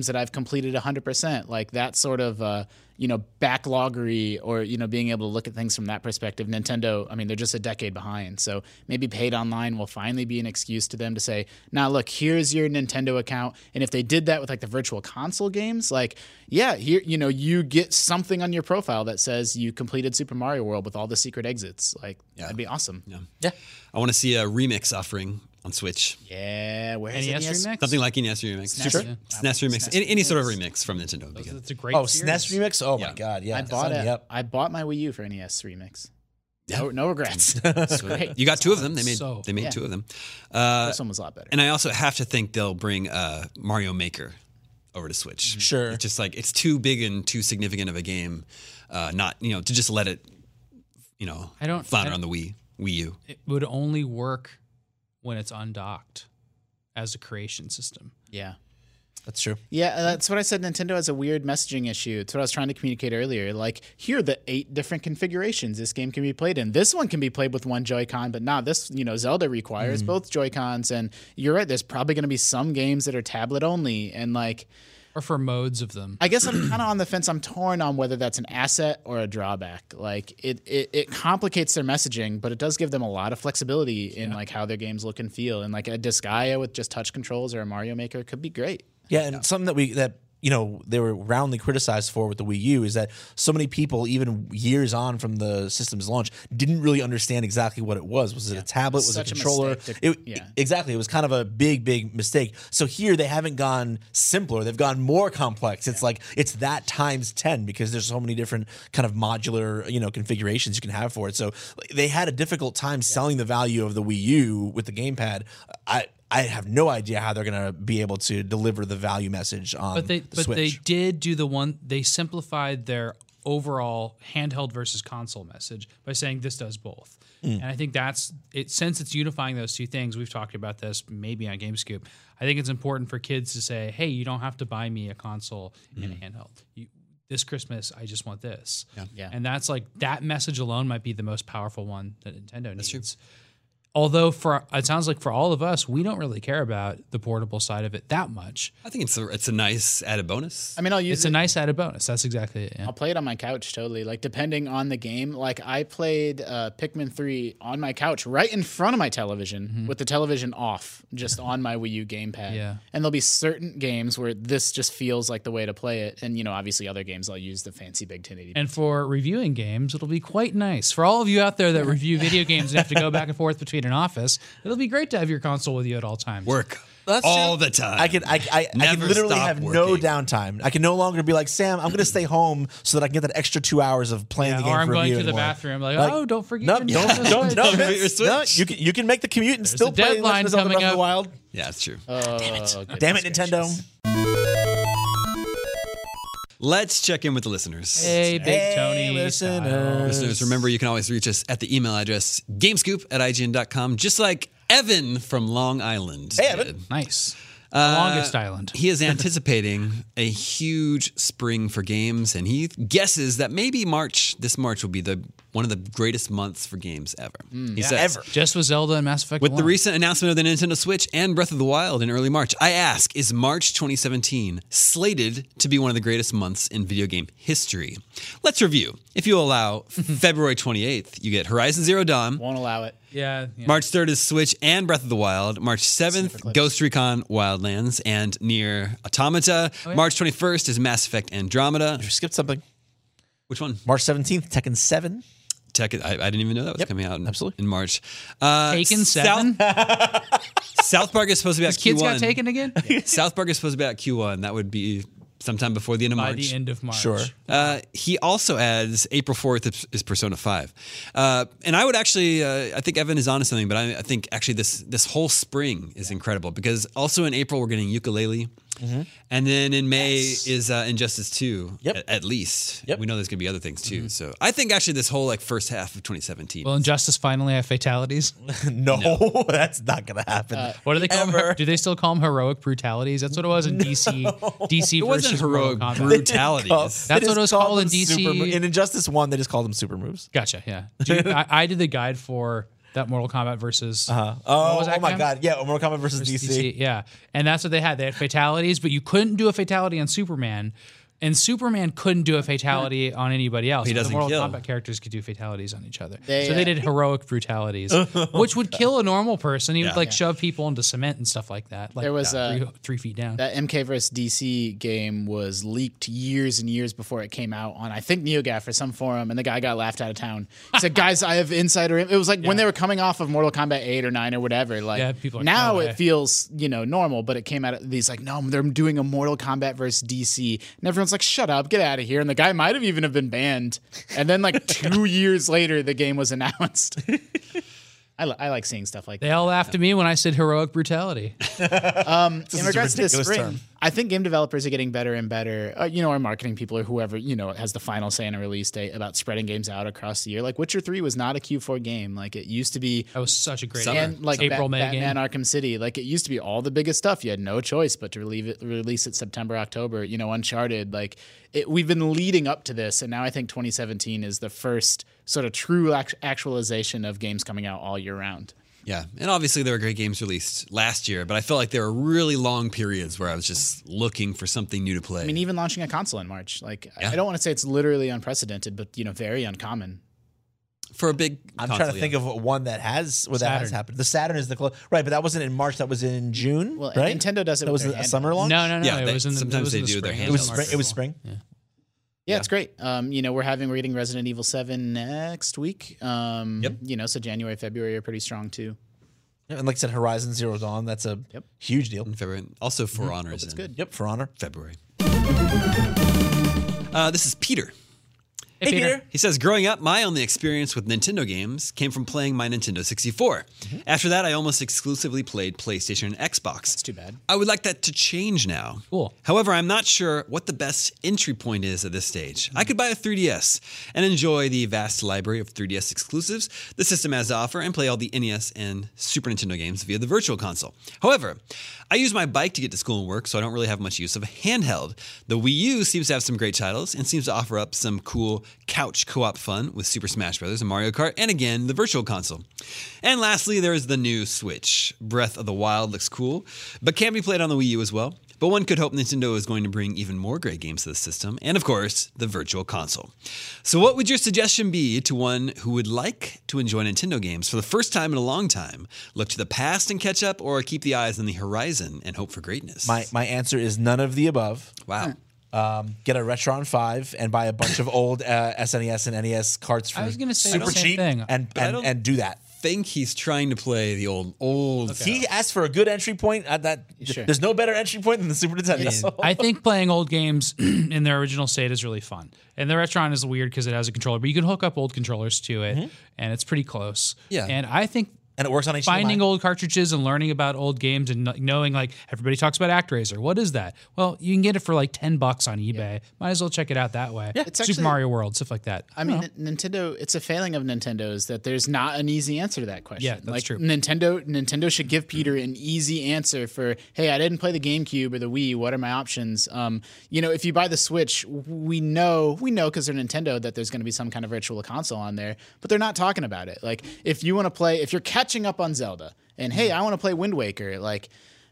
completed one hundred percent. Like that sort of, uh, you know, backloggery or, you know, being able to look at things from that perspective. Nintendo, I mean, they're just a decade behind. So maybe paid online will finally be an excuse to them to say, now look, here's your Nintendo account. And if they did that with like the virtual console games, like, yeah, here, you know, you get something on your profile that says you completed Super Mario World with all the secret exits. Like, Yeah. that'd be awesome. Yeah. Yeah. I want to see a remix offering on Switch. Yeah, where is N E S it? remix? Something like N E S remix. SNES Sure. remix. S N E S remix. SNES Any, any sort of remix. remix from Nintendo would be good. It's a great Oh, S N E S series. remix. Oh Yeah. my god, yeah. I bought sign it. me up. I bought my Wii U for N E S remix. Yeah. No, no regrets. It's great. You got two of them. They made So- they made Yeah. two of them. Uh, This one was a lot better. and I also have to think they'll bring uh, Mario Maker over to Switch. Sure. It's just like it's too big and too significant of a game, uh, not you know to just let it, you know, I don't- flounder I- on the Wii Wii U. It would only work when it's undocked as a creation system. Yeah. That's true. Yeah, that's what I said. Nintendo has a weird messaging issue. It's what I was trying to communicate earlier. Like, here are the eight different configurations this game can be played in. This one can be played with one Joy-Con, but nah, this, you know, Zelda requires both Joy-Cons. And you're right, there's probably going to be some games that are tablet only. And like, Or for modes of them. I guess I'm kind of on the fence. I'm torn on whether that's an asset or a drawback. Like, it, it, it complicates their messaging, but it does give them a lot of flexibility in like how their games look and feel. And like a Disgaea with just touch controls or a Mario Maker could be great. Yeah, and something that we that you know they were roundly criticized for with the Wii U is that so many people, even years on from the system's launch, didn't really understand exactly what it was. Was it a tablet? Was Such it a a controller? mistake to- it, yeah. exactly. It was kind of a big, big mistake. So here they haven't gone simpler; they've gone more complex. It's like it's that times ten because there's so many different kind of modular you know configurations you can have for it. So they had a difficult time selling the value of the Wii U with the gamepad. I. I have no idea how they're going to be able to deliver the value message on But they the but they Switch. did do the one they simplified their overall handheld versus console message by saying this does both. Mm. And I think that's it since it's unifying those two things. We've talked about this maybe on GameScoop. I think it's important for kids to say, "Hey, you don't have to buy me a console and a handheld. You, this Christmas, I just want this." Yeah. Yeah. And that's like that message alone might be the most powerful one that Nintendo needs. Although for it sounds like for all of us, we don't really care about the portable side of it that much. I think it's a it's a nice added bonus. I mean, I'll use It's it. a nice added bonus. That's exactly it. Yeah. I'll play it on my couch totally. Like depending on the game. Like I played uh, Pikmin three on my couch right in front of my television with the television off, just on my Wii U gamepad. Yeah. And there'll be certain games where this just feels like the way to play it. And you know, obviously other games I'll use the fancy big ten eighty. And for reviewing games, it'll be quite nice. For all of you out there that review video games and have to go back and forth between an office, it'll be great to have your console with you at all times. Work That's all true. the time. I can I I, I can Never literally stop have no working. downtime. I can no longer be like Sam. I'm going to stay home so that I can get that extra two hours of playing Yeah, the game. or I'm for going review to the anymore. bathroom, like, Like, oh, don't forget. No, your don't, Nintendo don't, Switch. no, Your Vince, Switch. no. You can you can make the commute and still a play deadline Legend of Zelda coming Breath of the up. Wild. yeah, it's true. Oh, Damn it, goodness Nintendo! gracious. Let's check in with the listeners. Hey, Big Hey, Tony. listeners. style. Listeners, remember you can always reach us at the email address gamescoop at I G N dot com, just like Evan from Long Island. Hey, Evan. did. Nice. The Uh, longest island. He is anticipating a huge spring for games, and he guesses that maybe March, this March, will be the one of the greatest months for games ever. he says, Ever. Just with Zelda and Mass Effect With the one. recent announcement of the Nintendo Switch and Breath of the Wild in early March, I ask, is March twenty seventeen slated to be one of the greatest months in video game history? Let's review. If you allow February twenty-eighth, you get Horizon Zero Dawn. Won't allow it. Yeah. yeah. March third is Switch and Breath of the Wild. March seventh, Ghost Recon Wildlands and Nier Automata. March twenty-first is Mass Effect Andromeda. You skipped something. Which one? March seventeenth, Tekken seven. Tekken. I, I didn't even know that was Yep, coming out in, absolutely. in March. Uh, Taken South, seven? South Park is supposed to be His at Q kids one. got taken again? South Park is supposed to be at Q one. That would be sometime before the end of By March. the end of March. Sure. Uh, he also adds April fourth is, is Persona five. Uh, and I would actually, uh, I think Evan is onto something, but I, I think actually this this whole spring is incredible because also in April we're getting Yooka-Laylee. And then in May is uh, Injustice two, Yep. at, at least. Yep. We know there's going to be other things too. So I think actually this whole like first half of twenty seventeen. Will Injustice finally have fatalities? no, that's not going to happen. What do they call Ever. them? Do they still call them heroic brutalities? That's what it was in D C. D C it versus wasn't heroic Mortal Kombat. brutalities. That's They what just it was called called in them D C. super mo- in Injustice one, they just called them super moves. Gotcha. Yeah. Dude, I, I did the guide for that Mortal Kombat versus. Uh-huh. Oh, was that oh my game? God. Yeah, Mortal Kombat versus, versus D C. D C. Yeah, and that's what they had. They had fatalities, but you couldn't do a fatality on Superman. And Superman couldn't do a fatality on anybody else. He But the doesn't Mortal kill. Kombat characters could do fatalities on each other. They, so they uh, did heroic brutalities, which would kill a normal person. He would Yeah. like shove people into cement and stuff like that. Like There was, uh, uh, three, three feet down. That M K versus D C game was leaked years and years before it came out on, I think, NeoGAF or some forum, and the guy got laughed out of town. He said, guys, I have insider. It was like when they were coming off of Mortal Kombat eight or nine or whatever. Like, Yeah, people are like, now no way. it feels, you know, normal, but it came out of these like, no, they're doing a Mortal Kombat versus D C. And everyone's like, shut up, get out of here. And the guy might have even have been banned. And then like two years later, the game was announced. I, li- I like seeing stuff like They that. all laughed at me when I said heroic brutality. In is a regards to this ridiculous spring, term. I think game developers are getting better and better. Uh, you know, our marketing people or whoever, you know, has the final say in a release date about spreading games out across the year. Like Witcher three was not a Q four game. Like it used to be. That was such a great And like April, Ba- May Batman game. Arkham City, like it used to be all the biggest stuff. You had no choice but to relieve it, release it September, October. You know, Uncharted. Like it, we've been leading up to this, and now I think twenty seventeen is the first sort of true act- actualization of games coming out all year round. Yeah, and obviously there were great games released last year, but I felt like there were really long periods where I was just looking for something new to play. I mean, even launching a console in March, like Yeah. I don't want to say it's literally unprecedented, but you know, very uncommon. for a big I'm console, trying to yeah. think of one that has where that has Saturn. happened. The Saturn is the close, right? But that wasn't in March. That was in June, Well, right? Nintendo does it That with was their a summer handhelds. launch. No, no, no. Yeah, it they- was in the, sometimes it was they in the do their spring. It was handhelds. spring. It was spring. Yeah. Yeah, it's great. Um, you know, we're having we're getting Resident Evil seven next week. Um, Yep. You know, so January, February are pretty strong too. Yeah, and like I said, Horizon Zero Dawn. That's a Yep. huge deal. in February. Also, For Honor is It's in good. Yep, for honor. February. Uh, this is Peter. Hey, Peter. He says, growing up, my only experience with Nintendo games came from playing my Nintendo sixty-four. After that, I almost exclusively played PlayStation and Xbox. It's too bad. I would like that to change now. Cool. However, I'm not sure what the best entry point is at this stage. I could buy a three D S and enjoy the vast library of three D S exclusives the system has to offer and play all the N E S and Super Nintendo games via the Virtual Console. However, I use my bike to get to school and work, so I don't really have much use of a handheld. The Wii U seems to have some great titles and seems to offer up some cool couch co-op fun with Super Smash Bros. And Mario Kart, and again, the Virtual Console. And lastly, there is the new Switch. Breath of the Wild looks cool, but can be played on the Wii U as well. But one could hope Nintendo is going to bring even more great games to the system, and of course, the Virtual Console. So what would your suggestion be to one who would like to enjoy Nintendo games for the first time in a long time? Look to the past and catch up, or keep the eyes on the horizon and hope for greatness? My my answer is none of the above. Wow. Um, get a Retron five and buy a bunch of old uh, S N E S and N E S carts for I was gonna say super the same cheap thing. and I and, don't- and do that. think he's trying to play the old, old. He asked for a good entry point. At that Sure. there's no better entry point than the Super Nintendo. I think playing old games in their original state is really fun. And the Retron is weird because it has a controller, but you can hook up old controllers to it, and it's pretty close. Yeah. And I think And it works on H D M I. finding old cartridges and learning about old games and kn- knowing, like, everybody talks about ActRaiser. What is that? Well, you can get it for like ten bucks on eBay. Might as well check it out that way. It's Super actually- Mario World, stuff like that. I mean, N- Nintendo. It's a failing of Nintendo's that there's not an easy answer to that question. Yeah, that's like, true. Nintendo, Nintendo should give Peter an easy answer for, hey, I didn't play the GameCube or the Wii. What are my options? Um, you know, if you buy the Switch, we know we know because they're Nintendo that there's going to be some kind of virtual console on there, but they're not talking about it. Like, if you want to play, if you're catching up on Zelda, and hey, I want to play Wind Waker, like.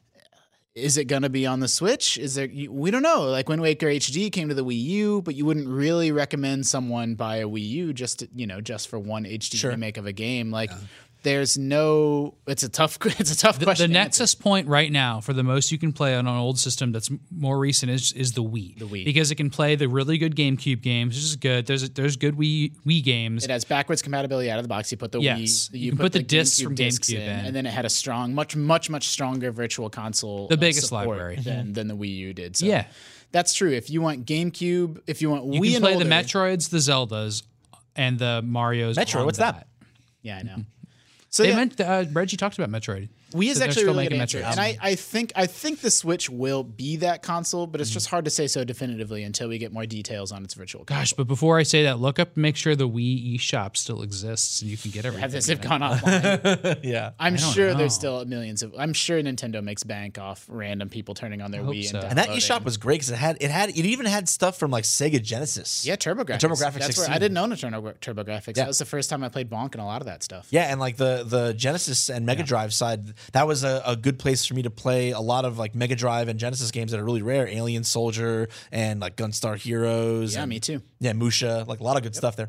Is it going to be on the Switch? Is there? you- We don't know. Like Wind Waker H D came to the Wii U, but you wouldn't really recommend someone buy a Wii U just to, you know just for one H D remake of a game. Like there's no. It's a tough. It's a tough The, question. the to answer. nexus point right now for the most you can play on an old system that's m- more recent is is the Wii. The Wii. Because it can play the really good GameCube games, which is good. There's there's good Wii Wii games. It has backwards compatibility out of the box. You put the Yes. Wii. You can put the discs from discs GameCube in. and then it had a strong, much, much, much stronger virtual console. The uh, biggest support library. than, than the Wii U did. So Yeah. that's true. If you want GameCube, if you want You Wii can and play older, the Metroids, the Zeldas, and the Marios. Metro, on what's that? Yeah, I know. So They yeah, meant uh, Reggie talked about Metroid. Wii is So they're actually still really good making answer. metrics. And I, I think I think the Switch will be that console, but it's just hard to say so definitively until we get more details on its virtual console. Gosh, but before I say that, look up and make sure the Wii eShop still exists and you can get everything. Have this have gone offline? yeah. I'm don't sure know. there's still millions of. I'm sure Nintendo makes bank off random people turning on their hope Wii so. and And that downloading. eShop was great because it had it had it even had stuff from like Sega Genesis. Yeah, TurboGrafx. TurboGrafx That's where sixteen. I didn't own a Turbo, TurboGrafx. Yeah. That was the first time I played Bonk and a lot of that stuff. Yeah, and like the the Genesis and Mega Drive side, that was a, a good place for me to play a lot of like Mega Drive and Genesis games that are really rare. Alien Soldier and like Gunstar Heroes. Yeah, and, me too. Yeah, Musha, like a lot of good stuff there.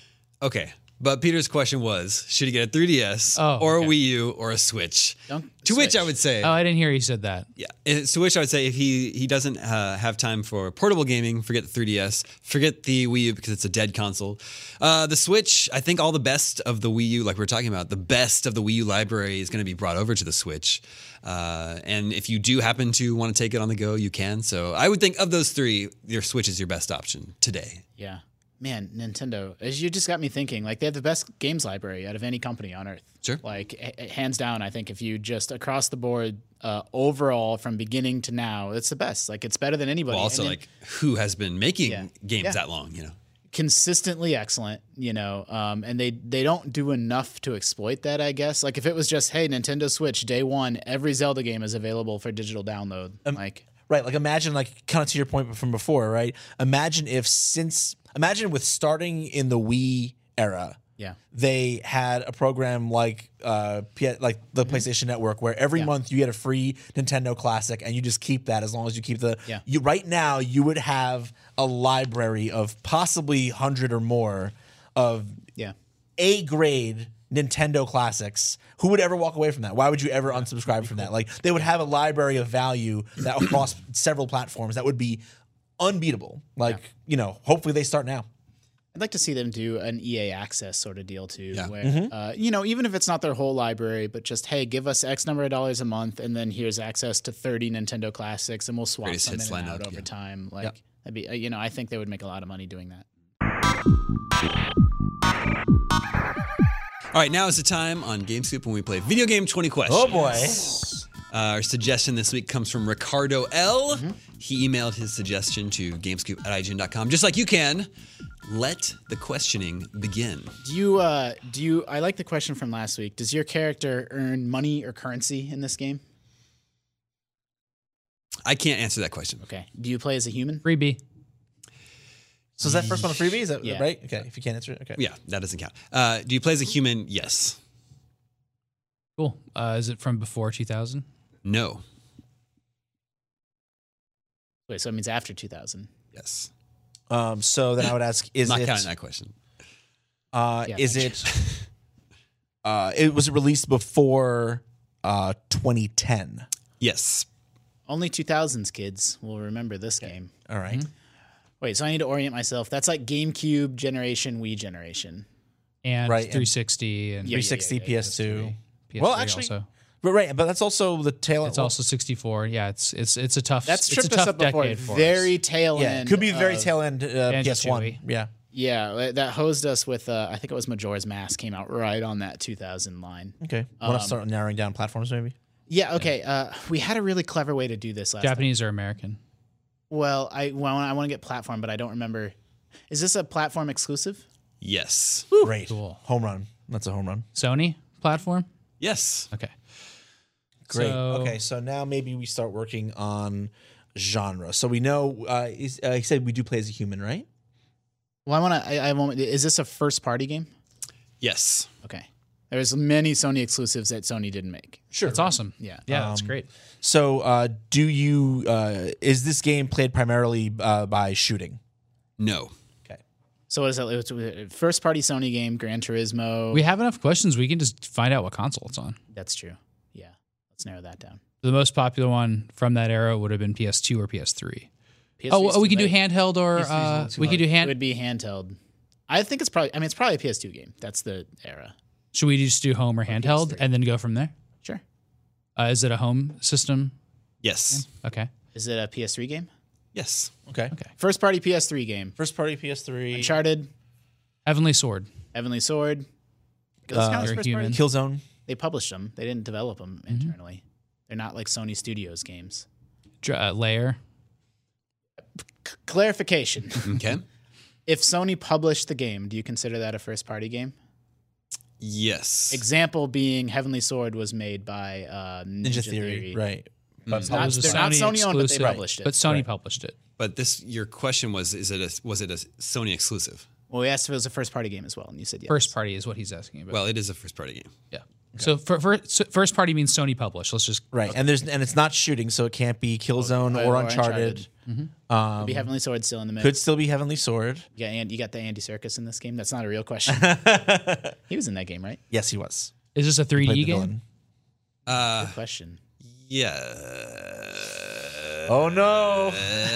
Okay. But Peter's question was, should he get a three D S Oh, or okay. a Wii U or a Switch? Don't- to which I Switch. would say, Oh, I didn't hear you said that. yeah. eh, To which I would say, if he he doesn't uh, have time for portable gaming, forget the three D S, forget the Wii U because it's a dead console. Uh, the Switch, I think all the best of the Wii U, like we we're talking about, the best of the Wii U library is going to be brought over to the Switch. Uh, and if you do happen to want to take it on the go, you can. So I would think of those three, your Switch is your best option today. Yeah. Man, Nintendo, as you just got me thinking, like they have the best games library out of any company on earth. Sure. Like h- hands down, I think if you just across the board, uh, overall from beginning to now, it's the best. Like it's better than anybody. Well, also, And then like, who has been making Yeah. games Yeah. that long, you know? consistently excellent, you know, um, and they they don't do enough to exploit that, I guess. Like if it was just, hey, Nintendo Switch day one, every Zelda game is available for digital download. like Right, like imagine, like kind of to your point from before, right? Imagine if since imagine with starting in the Wii era, yeah, they had a program like uh P- like the PlayStation Network where every Yeah. month you get a free Nintendo Classic and you just keep that as long as you keep the Yeah. you right now you would have a library of possibly one hundred or more of yeah. A grade Nintendo classics. Who would ever walk away from that? Why would you ever unsubscribe from that? Like they would have a library of value that across several platforms that would be unbeatable. Like, you know, hopefully they start now. I'd like to see them do an E A Access sort of deal too, Yeah. where uh, you know, even if it's not their whole library, but just hey, give us X number of dollars a month, and then here's access to thirty Nintendo classics, and we'll swap Greatest some in hits and lineup, out over yeah. time. Like that'd be, uh, you know, I think they would make a lot of money doing that. All right, now is the time on GameScoop when we play Video Game twenty Questions. Oh boy. Uh, our suggestion this week comes from Ricardo L. He emailed his suggestion to gamescoop at I G N dot com. Just like you can, let the questioning begin. Do you? Uh, do you? I like the question from last week. Does your character earn money or currency in this game? I can't answer that question. Okay. Do you play as a human? Freebie. So is that first one a freebie? Is that Yeah. right? Okay. If you can't answer it, okay. Yeah, that doesn't count. Uh, do you play as a human? Yes. Cool. Uh, is it from before two thousand? No. Wait, so it means after two thousand. Yes. Um, so then I would ask: Is Not it? counting that question. Uh, Yeah, is thanks. it? Uh, it was it released before uh, twenty ten. Yes. Only two thousands kids will remember this game. All right. Wait, so I need to orient myself. That's like GameCube generation, Wii generation. And Right, and- three sixty and Yeah, yeah, three sixty, yeah, yeah, P S two. P S three Well, actually, also. But right, but that's also the tail. It's also sixty-four. Yeah, it's it's it's a tough. That's it's a tripped us tough up before. decade for Very us. tail yeah, end. could be very of- tail end uh, P S one. Banjo-Tooie. Yeah. Yeah, that hosed us with. Uh, I think it was Majora's Mask came out right on that two thousand line. Okay. Want Um, to start narrowing down platforms, maybe? Yeah. Okay. Uh, we had a really clever way to do this last time. Japanese or American? Well, I well, I want to get platform, but I don't remember. Is this a platform exclusive? Yes. Great. Cool. Home run. That's a home run. Sony platform? Yes. Okay. Great. So- Okay, so now maybe we start working on genre. So we know uh, he's, uh, he said we do play as a human, right? Well, I want to. I, I want. Is this a first party game? Yes. Okay. There's many Sony exclusives that Sony didn't make. Sure. That's awesome. Yeah. Yeah, that's Um, great. So uh, do you? Uh, is this game played primarily uh, by shooting? No. Okay. So what is that? It's a first party Sony game, Gran Turismo. We have enough questions. We can just find out what console it's on. That's true. Yeah. Let's narrow that down. The most popular one from that era would have been P S two or P S three. P S three Oh, is oh we too could do late. handheld or P S three is a uh, little too we could do It hand. would be handheld. I think it's probably. I mean, it's probably a P S two game. That's the era. Should we just do home or handheld P S three. and then go from there? Sure. Uh, is it a home system? Yes. Okay. Is it a P S three game? Yes. Okay. Okay. First party P S three game. First party P S three. Uncharted, Heavenly Sword. Heavenly Sword. Does Uh, this count as you're first human. party? Killzone. They published them. They didn't develop them internally. They're not like Sony Studios games. Dr- uh, Layer. C- clarification. Okay. If Sony published the game, do you consider that a first-party game? Yes. Example being Heavenly Sword was made by uh, Ninja, Ninja Theory. Theory, right? But It was a they're not Sony Sony owned, but they exclusive, published it. But Sony Right. published it. But this, your question was, is it a, was it a Sony exclusive? Well, we asked if it was a first-party game as well, and you said yes. First party is what he's asking about. Well, it is a first party game. yeah. So for, for so first party means Sony published. Let's just Right, and there's and it's not shooting, so it can't be Killzone Or- or, or Uncharted. Uncharted. Um, Could be Heavenly Sword still in the mix. could still be Heavenly Sword. Yeah, and you got the Andy Serkis in this game. That's not a real question. He was in that game, right? Yes, he was. is this a three Played D the game? villain. Uh, Good question. yeah. Oh no!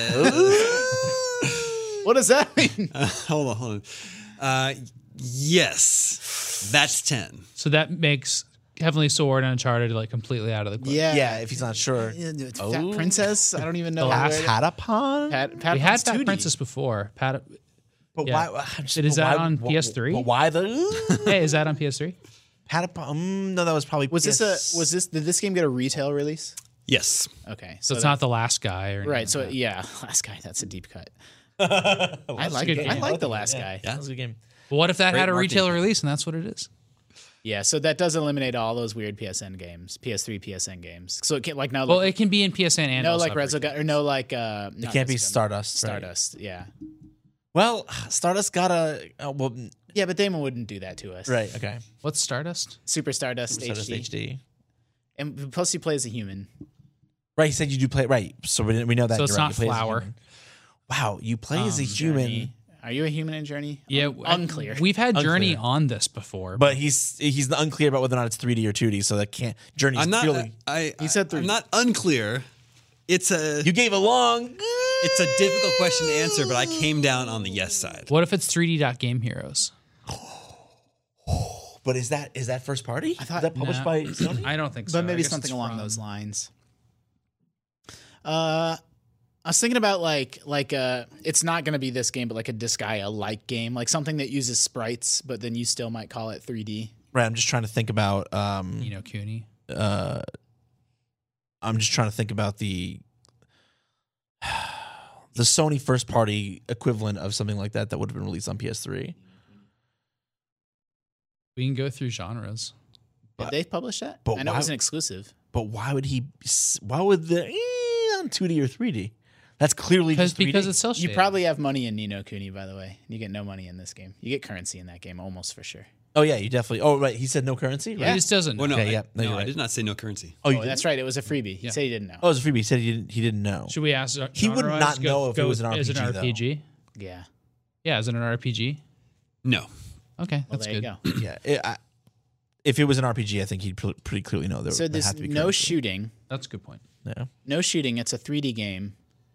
What does that mean? hold on, hold on. Uh, yes. That's ten. So that makes Heavenly Sword and Uncharted like completely out of the question. yeah. Yeah, if he's not sure. Yeah, it's Fat Princess? I don't even know. The last where- Patapon? Pat, Pat We had two D. Fat Princess before. Pat, But Yeah. why? I'm just- Is but that why- on wh- P S three? But why the hey, is that on P S three? Patapon? Mm, no, that was probably. Was P S- this a was this did this game get a retail release? Yes. Okay, So it's that- not the last guy, or right. anything So like that. yeah, last guy. That's a deep cut. I like good it. I game. like the last guy. That was a good game. But what if that Great had a marketing. retail release and that's what it is? Yeah, so that does eliminate all those weird P S N games, P S three P S N games. So it can like now, Well, like, it can be in P S N and no, also like have Resogun or no, like uh, It can't be Stardust. right? Stardust. Yeah, Well, Stardust got a. Uh, well, yeah, but Damon wouldn't do that to us. right. Okay. What's Stardust? Super Stardust, Stardust H D. H D. And plus, he plays a human. Right. He said you do play. Right. So we, we know that. So it's you're right, not you play as a Flower. human. Wow, you play as a Um, human, Journey. Are you a human in Journey? Yeah, Un- unclear. We've had Journey Unclear. on this before, but he's he's unclear about whether or not it's three D or two D. So that can't. Journey's I'm not. purely. I, I, You said three. I'm not unclear. It's a. you gave a long. It's a difficult question to answer, but I came down on the yes side. what if it's three D dot Game Heroes? But is that is that first party? I thought- is that published Nah. by Sony? I don't think so. but maybe I guess something it's along from- those lines. Uh, I was thinking about like like uh, it's not going to be this game, but like a Disgaea like game, like something that uses sprites, but then you still might call it three D. Right. I'm just trying to think about. Um, You know, Cooney. uh, I'm just trying to think about the the Sony first party equivalent of something like that that would have been released on P S three. We can go through genres. Did they publish that? but I know why- it was an exclusive. But why would he? Why would the eh, on two D or three D? That's clearly Because just three D. because it's cel You probably have money in Nino Kuni, by the way. You get no money in this game. You get currency in that game, almost for sure. Oh yeah, you definitely. Oh right, he said no currency. Right? He just doesn't. Well, no, Okay, I, yeah. No, no, you're I right. did not say no currency. Oh, you Oh, did? that's right. It was a freebie. He said he didn't know. Oh, it was a freebie. He said he didn't. He didn't know. Should we ask? He would genre-wise? not Go- know if it go was an with- Is it an R P G, R P G? Yeah. Yeah, is it an R P G? No. Okay, Well, that's there good. you go. Yeah. It, I, if it was an R P G, I think he'd pr- pretty clearly know there, So there there's had to be no currency. shooting. That's a good point. Yeah. No shooting. It's a three D game.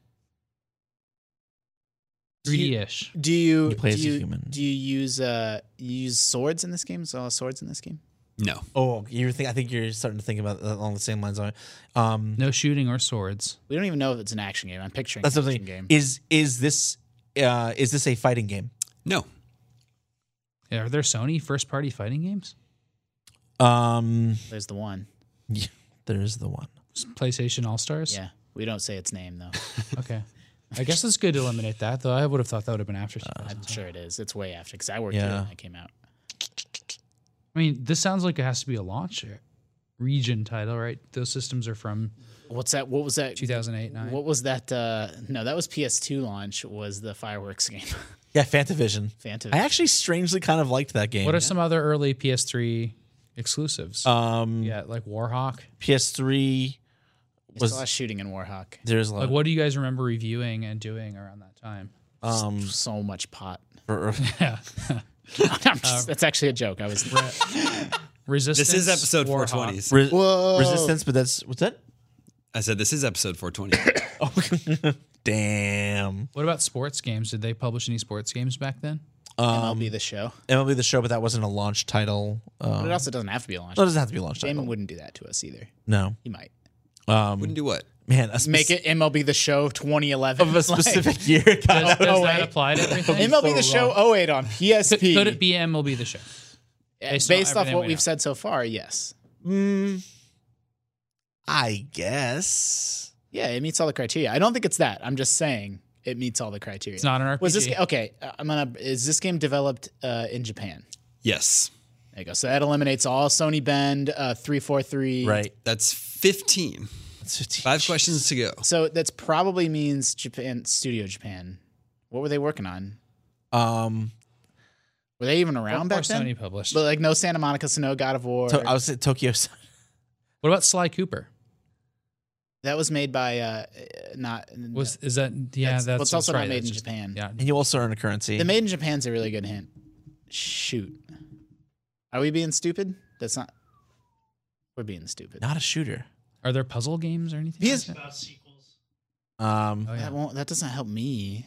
three D-ish. Do you You play do as a you, human. do you use uh you use swords in this game? So all swords in this game? No. Oh, you think? I think you're starting to think about it along the same lines. Are you? Um, No shooting or swords. We don't even know if it's an action game. I'm picturing that's an something. action game. Is is this uh, is this a fighting game? No. Yeah, are there Sony first-party fighting games? Um, There's the one. yeah, there's the one. PlayStation All Stars. Yeah. We don't say its name though. Okay. I guess it's good to eliminate that, though. I would have thought that would have been after. I'm sure it is. It's way after because I worked Yeah. here when it came out. I mean, this sounds like it has to be a launch region title, right? Those systems are from What's that? What was that? two thousand eight, nine. What was that? Uh, no, that was P S two launch. Was the fireworks game? Yeah, Fantavision. Fantavision. I actually strangely kind of liked that game. What are some other early P S three exclusives? um yeah, like Warhawk. P S three There's was a lot of shooting in Warhawk. there's a Like, lot what do you guys remember reviewing and doing around that time? um So much pot. for, Yeah. I'm just, that's actually a joke. I was. Resistance. This is episode Warhawk. four twenty. Re- Whoa. Resistance, but that's what's that? I said this is episode four twenty. Oh, damn. What about sports games? Did they publish any sports games back then? M Um, L B the show. M L B the show, but that wasn't a launch title. Um, But it also doesn't have to be a launch. no, it doesn't have to be a launch Damon title. wouldn't do that to us either. No. He might Um, Wouldn't do what? man, a make spec- it M L B the show twenty eleven of a specific year. Does, God, does oh, that wait. apply to everything? M L B so the show wrong. oh eight on P S could, P. could it be M L B the show? Uh, based based, on off everything what we we've know? said so far? Yes. Mm, I guess. Yeah, it meets all the criteria. I don't think it's that. I'm just saying it meets all the criteria. It's not an R P G. Was this okay? uh, I'm gonna. Is this game developed uh, in Japan? Yes. There you go. So that eliminates all Sony Bend uh, three forty-three. Right. That's fifteen. That's fifteen. Five questions to go. So that's probably means Japan Studio Japan. What were they working on? Um, Were they even Or- around or back then? Sony published. But like no Santa Monica, so no God of War. to, I was at Tokyo. What about Sly Cooper? that was made by uh, not. Was is that yeah? That's- That's, well, it's also that's not right. made That's in just- Japan. Yeah. And you also earn a currency. the Made in Japan's a really good hint. Shoot, are we being stupid? That's not. We're being stupid. Not a shooter. Are there puzzle games or anything? P S like that? About sequels. Um, Oh, yeah. That won't. That doesn't help me.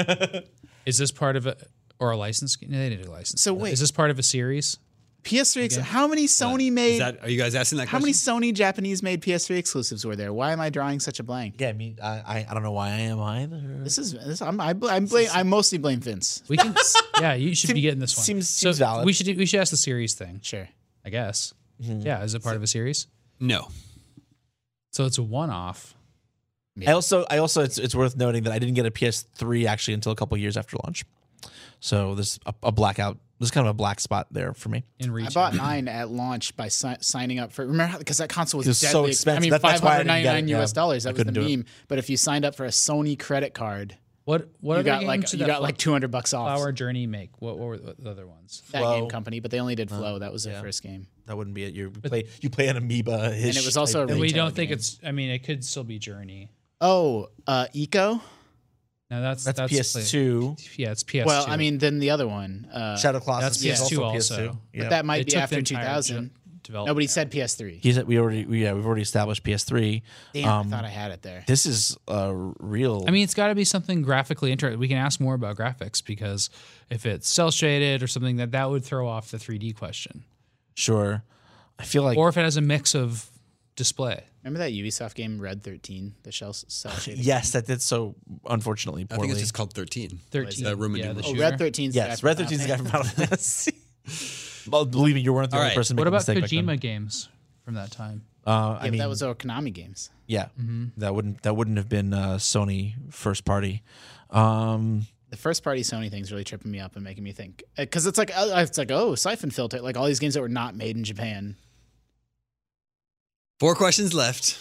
Is this part of a or a license? No, they did a license. So wait. is this part of a series? P S three. Ex- Okay. How many Sony Is made? that, are you guys asking that How many question? Sony Japanese made P S three exclusives were there? Why am I drawing such a blank? yeah, I mean, I, I I don't know why I am either. This is. This, I'm. I, bl- I'm blame. I mostly blame Vince. We can. yeah, you should be getting this one. seems- so seems valid. We should we should ask the series thing. Sure. I guess. Mm-hmm. Yeah, is it part of a series? No. So it's a one-off. I also, I also, it's it's worth noting that I didn't get a P S three actually until a couple years after launch. So there's a, a blackout. There's kind of a black spot there for me. In I retail. bought mine at launch by si- signing up for. Remember, because that console was, It was so deadly. expensive. I mean, That- that's five why I hundred didn't get it, ninety-nine U S yeah. dollars. I That was the couldn't do it. meme. But if you signed up for a Sony credit card, What what you other got like games did you that got like two hundred bucks off. Flower Journey make? What, what were the other ones? That Flow. game company, but they only did Flow. that was their yeah. first game, That wouldn't be it. You play, you play an amoeba, and it was also a And we retail don't think game. it's. I mean, it could still be Journey. Oh, uh, Eco. No, that's that's, that's P S two. Yeah, it's P S two. Well, I mean, then the other one. Uh, Shadow Colossus that's is P S two also, also. P S two. but Yeah. that might It be took the after entire two thousand. de- development Nobody era. said P S three. He's we already we, yeah we've already established P S three. Damn, Um, I thought I had it there. This is a real. I mean, it's got to be something graphically interesting. We can ask more about graphics because if it's cell shaded or something, that that would throw off the three D question. sure. I feel like Or if it has a mix of display. Remember that Ubisoft game Red thirteen, the shell cell shading? yes, that did so unfortunately I poorly. think it's just called thirteen. thirteen. that Roman yeah, the numeral? Oh, shooter. Red thirteen's yes, the Red guy from thirteen is the guy from Final Final Fantasy. Well, believe me, you weren't the All only right. person What making a about mistake back then. Kojima games from that time? Uh, Yeah, I but mean, that was our Konami games. yeah, Mm-hmm. that wouldn't that wouldn't have been uh, Sony first party. Um, The first party Sony thing's really tripping me up and making me think because it's like uh, it's like oh Siphon Filter, like all these games that were not made in Japan. Four questions left.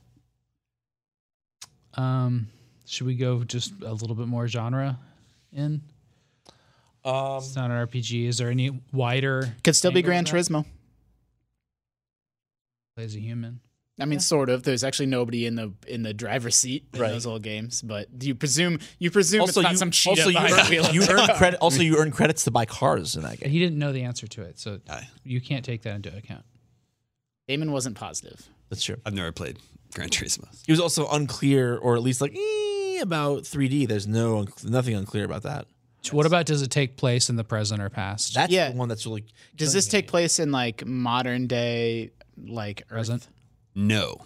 Um, should we go just a little bit more genre in? um, It's not an R P G. Is there any wider? Could still be angle Gran to that? Turismo. Plays a human. I mean, sort of. There's actually nobody in the in the driver's seat in Right. those old games, but you presume you presume also, it's not you, some cheetah also you, behind the wheel earn, of you the earn car. credit. Also, you earn credits to buy cars in that game. He didn't know the answer to it, so Aye. you can't take that into account. Damon wasn't positive. That's true. I've never played Gran Turismo. He was also unclear, or at least like eh, about three D. There's no nothing unclear about that. So what about does it take place in the present or past? That's Yeah. the one that's really. Does this take place in like modern day, like Earth? Present? No.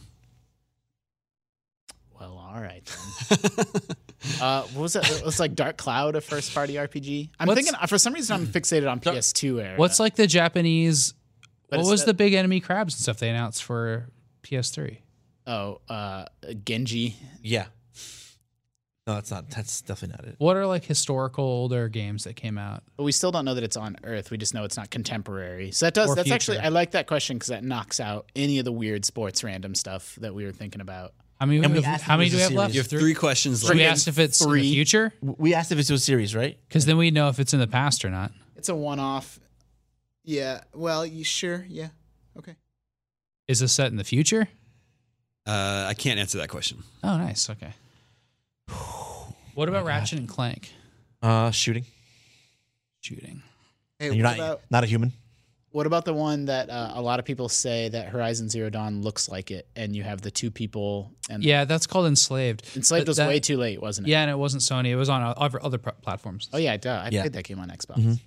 Well, all right. Then. uh, what was it? It was like Dark Cloud, a first party R P G. I'm What's- thinking for some reason I'm fixated on P S two era. What's like the Japanese? But what it's was that- the big enemy crabs and stuff they announced for P S three? Oh, uh, Genji. Yeah. No, that's not. That's definitely not it. What are like historical older games that came out? But we still don't know that it's on Earth. We just know it's not contemporary. So that does. Or That's future. actually. I like that question because that knocks out any of the weird sports random stuff that we were thinking about. How many? And we we have- asked how if it many was do we a have left? You have three questions Should we left. ask if it's in Three. the future? We asked if it was a series, right? Because then we know if it's in the past or not. It's a one-off. Yeah. Well, you sure? Yeah. Okay. Is this set in the future? Uh, I can't answer that question. Oh, nice. Okay. What about Ratchet and Clank Uh, shooting. shooting? Hey, And you're what not about not a human. what about the one that uh, a lot of people say that Horizon Zero Dawn looks like it, and you have the two people and Yeah, that's called Enslaved. Enslaved But was that- way too late, wasn't it? Yeah, and it wasn't Sony. It was on other other pr- platforms. Oh yeah, duh. I Yeah. played that game on Xbox. Mhm.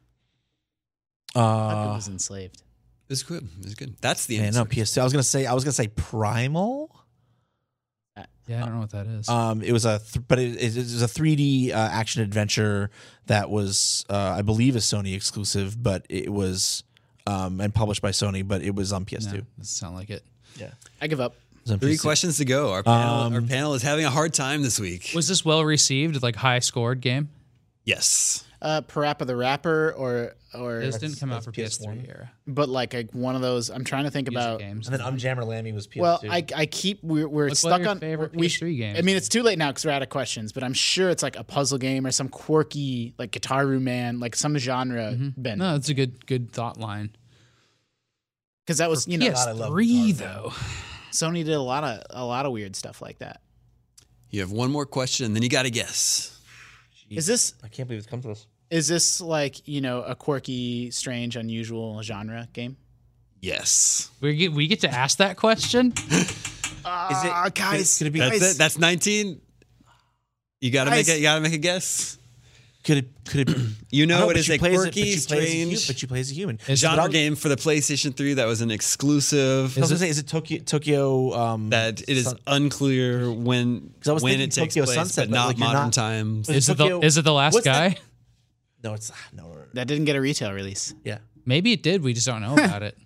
I thought it Uh, was Enslaved. It was good. It was good. That's the yeah, answer. no P S two. I was gonna say. I was gonna say Primal. Yeah, I don't know what that is. Um, it was a, th- but it, it was a three D uh, action adventure that was, uh, I believe, a Sony exclusive, but it was um, and published by Sony, but it was on P S two. No, doesn't sound like it. Yeah, I give up. it was on Three P S two. questions to go. Our panel, Um, our panel is having a hard time this week. Was this well received? Like high scored game? Yes. Uh, Parappa the Rapper or or This didn't come out that's for P P S S one. three era. but like a, one of those. I'm trying to think Music about. games. And then Umjammer Lammy was P S two. Well, I I keep we're, we're Look, what stuck are your on favorite we P S three games? I mean, it's too late now because we're out of questions. But I'm sure it's like a puzzle game or some quirky like Guitar Man, like some genre bend. No, it's a good good thought line. Because that was you know P S I love three Guitar Man. though. Sony did a lot of a lot of weird stuff like that. You have one more question, and then you got to guess. Is this I can't believe it's come to this. is this like you know a quirky, strange, unusual genre game? Yes. We get we get to ask that question. Is it Uh, guys, Could it be? That's it. That's nineteen. You got to make Guys. it. You got to make a guess. Could it? Could it? Be, You know, I it but is you a play as quirky, but you play as a hu- strange but you play as a human. Is genre But I'll- game for the PlayStation three that was an exclusive. I was gonna say, is it Tokyo? Tokyo um, that it is Sun- unclear when I was when thinking it takes Tokyo place, Sunset, but but, not like, you're modern not- times. But- Is it the Tokyo- is it the last what's guy? that? No, it's ah, no. That didn't get a retail release. Yeah. Maybe it did. We just don't know about it.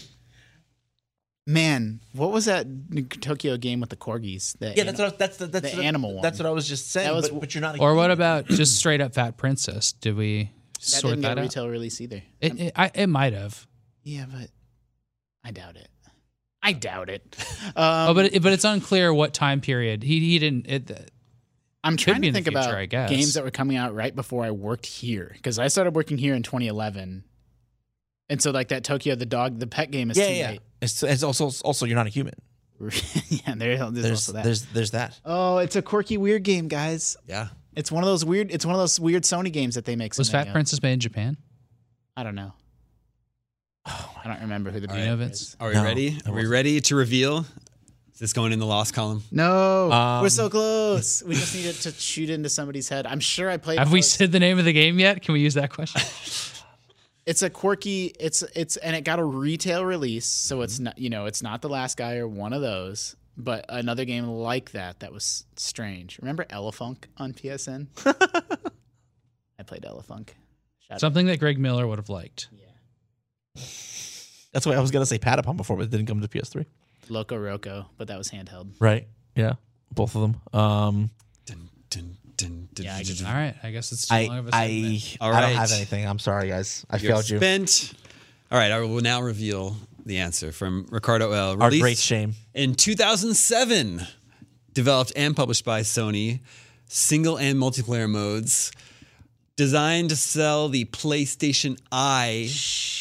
Man, what was that Tokyo game with the corgis? The Yeah, that's what I, that's the, that's the what- animal one. That's what I was just saying. That was- but, but you're not. A Or what human. about just straight up Fat Princess? Did we that sort didn't that get a out? retail release either. It it, I, it might have. Yeah, but I doubt it. I doubt it. Um, Oh, but it, but it's unclear what time period. He he didn't. It, I'm could trying be to in the think future, about I guess. games that were coming out right before I worked here because I started working here in twenty eleven, and so like that Tokyo the dog the pet game is Yeah, too yeah. late. It's, it's also also you're not a human. yeah, there, there's, There's also that. there's there's that. Oh, it's a quirky weird game, guys. Yeah. It's one of those weird. It's one of those weird Sony games that they make. was something Fat of. Princess made in Japan? I don't know. Oh, I don't remember who the Do you band know, is. Vince? Are we No, ready? it Are we wasn't. ready to reveal? Is this going in the lost column? No, Um, we're so close. We just needed to shoot into somebody's head. I'm sure I played. Have we most- said the name of the game yet? Can we use that question? It's a quirky. It's it's and it got a retail release, so Mm-hmm. it's not you know it's not The Last Guy or one of those, but another game like that that was strange. Remember Elefunk on P S N? I played Elefunk. Shout out. Something that Greg Miller would have liked. That's why I was gonna say Patapon before, but it didn't come to P S three. Loco Roco, but that was handheld. Right. Yeah. Both of them. Um. Dun, dun, dun, dun, Yeah, I dun, get dun. All right, I guess it's too I long of a I segment. All I right. don't have anything. I'm sorry, guys. I You're failed you. spent. All right, I will now reveal the answer from Ricardo L. Our Released great shame. in two thousand seven, developed and published by Sony, single and multiplayer modes, designed to sell the PlayStation Eye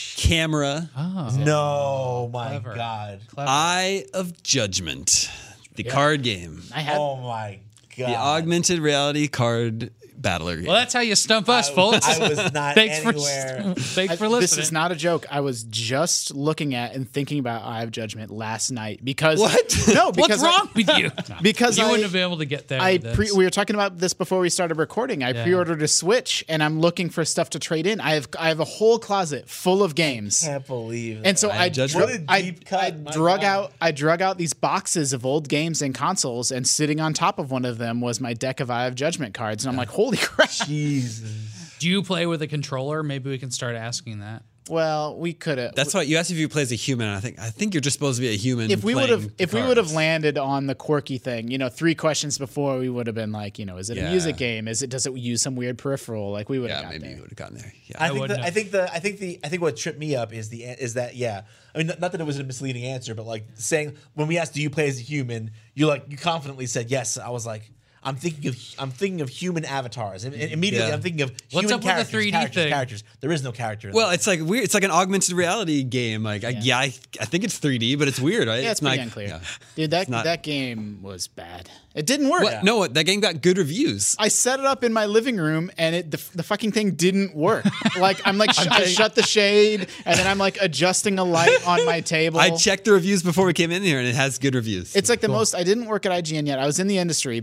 camera, Oh, No, my Clever. God. clever. Eye of Judgment, the card game, I had Oh my God. the augmented reality card battler game. Well, that's how you stump us, folks. I was not Thanks anywhere. for thanks I- for listening. This is not a joke. I was just looking at and thinking about Eye of Judgment last night because What? No, because What's I- wrong with you? Because you I- wouldn't have been able to get there. I with pre- this. we were talking about this before we started recording. I Yeah. pre-ordered a Switch and I'm looking for stuff to trade in. I have I have a whole closet full of games. Can't believe. And so Eye I, of Judgment? dru- What a I, deep cut, I my drug God. out I drug out these boxes of old games and consoles, and sitting on top of one of them was my deck of Eye of Judgment cards, and I'm like, holy crap! Jesus. Do you play with a controller? Maybe we can start asking that. Well, we could have. That's why you asked if you play as a human. And I think I think you're just supposed to be a human. If we would playing have, if the we would have cards. landed on the quirky thing, you know, three questions before, we would have been like, you know, is it Yeah. a music game? Is it does it use some weird peripheral? Like we would have yeah, got maybe there. you would have gotten there. Yeah, I think wouldn't the, I have. think the I think the I think what tripped me up is the is that yeah. I mean, not that it was a misleading answer, but like saying when we asked, "Do you play as a human?" You like you confidently said yes. I was like, I'm thinking of I'm thinking of human avatars. And, and immediately, Yeah. I'm thinking of What's human up with the characters. three D characters, thing? characters. There is no character. in Well, that. it's like weird. It's like an augmented reality game. Like, I, yeah, I, I think it's three D, but it's weird, right? Yeah, it's pretty not- unclear. yeah. Dude, that not- that game was bad. It didn't work. What? No, that game got good reviews. I set it up in my living room and it the, the fucking thing didn't work. Like I'm like sh- I shut the shade and then I'm like adjusting a light on my table. I checked the reviews before we came in here, and it has good reviews. It's like the most. I didn't work at I G N yet. I was in the industry, but uh,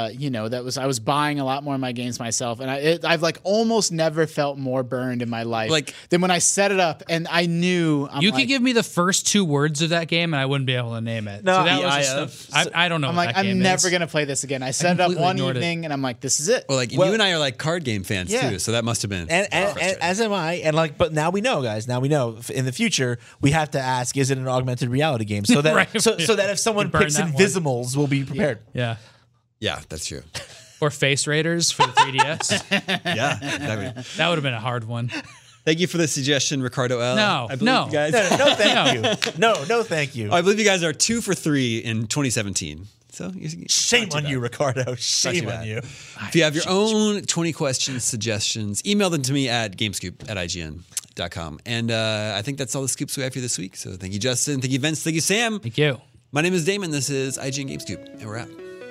uh, you know, that was I was buying a lot more of my games myself, and I it, I've like almost never felt more burned in my life Like- than when I set it up and I knew I'm You like, could give me the first two words of that game, and I wouldn't be able to name it. No, so that the was I just of- stuff- I, I don't know. I'm what like that game I'm never is. gonna play this again. I set it up completely one ignored it. evening, and I'm like, this is it. Well, like Well- you and I are like card game fans Yeah. too, so that must have been. And, and, and as am I, and like, but now we know, guys. Now we know. F- In the future, we have to ask: is it an augmented reality game? So that, Right. so, so that if someone burn picks that one. Invisimals, we'll be prepared. Yeah. yeah, that's true. Or Face Raiders for the three D S. Yeah, that would- That would have been a hard one. Thank you for the suggestion, Ricardo L. No, I believe no. you guys. No, no, no, thank No. you. No, no, thank you. I believe you guys are two for three in twenty seventeen. So you- Shame not too on bad. you, Ricardo. Not too Shame on bad. you. If you have your own twenty questions, suggestions, email them to me at gamescoop at I G N dot com. And uh, I think that's all the scoops we have for this week. So thank you, Justin. Thank you, Vince. Thank you, Sam. Thank you. My name is Damon. This is I G N GameScoop, and we're out.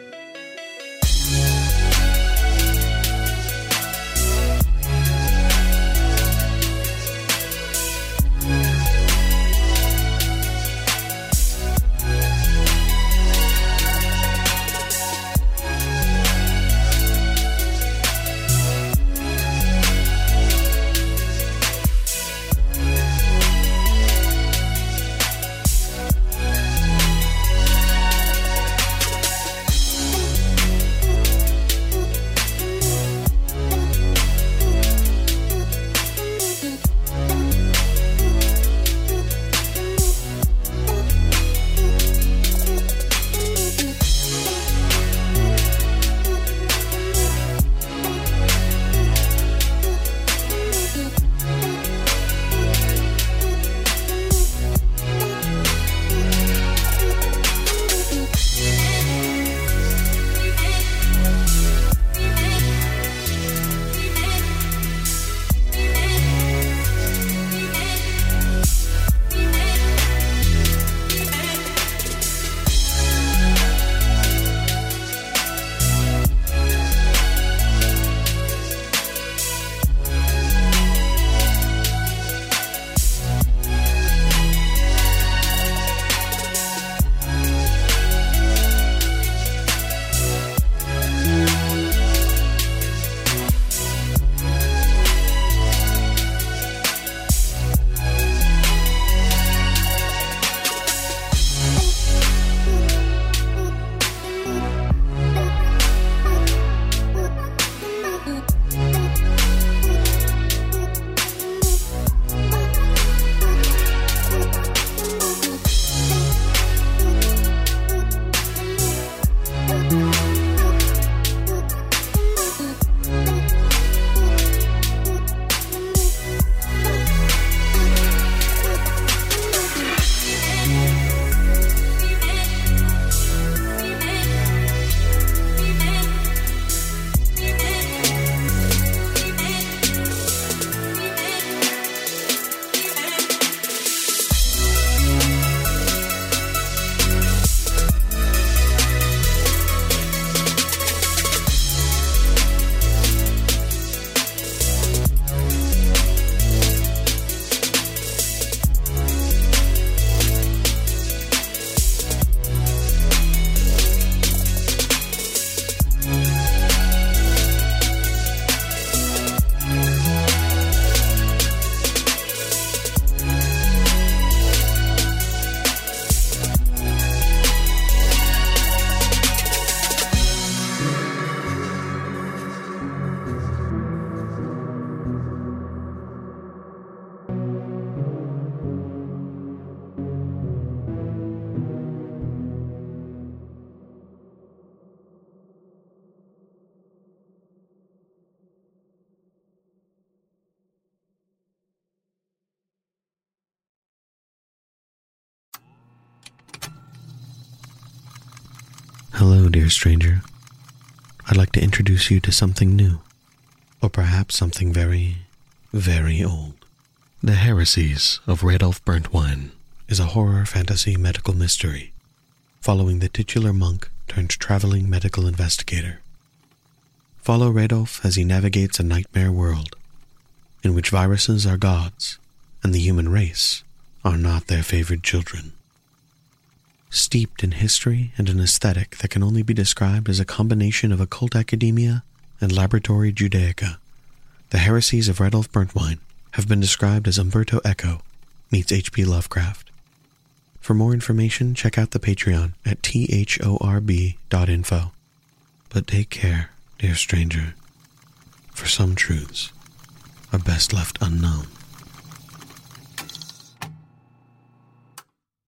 Hello, dear stranger. I'd like to introduce you to something new, or perhaps something very, very old. The Heresies of Radolf Burntwine is a horror fantasy medical mystery following the titular monk turned traveling medical investigator. Follow Radolf as he navigates a nightmare world in which viruses are gods and the human race are not their favored children. steeped in history and an aesthetic that can only be described as a combination of occult academia and laboratory Judaica. The Heresies of Redolf Burntwine have been described as Umberto Eco meets H P Lovecraft. For more information, check out the Patreon at thorb dot info. But take care, dear stranger, for some truths are best left unknown.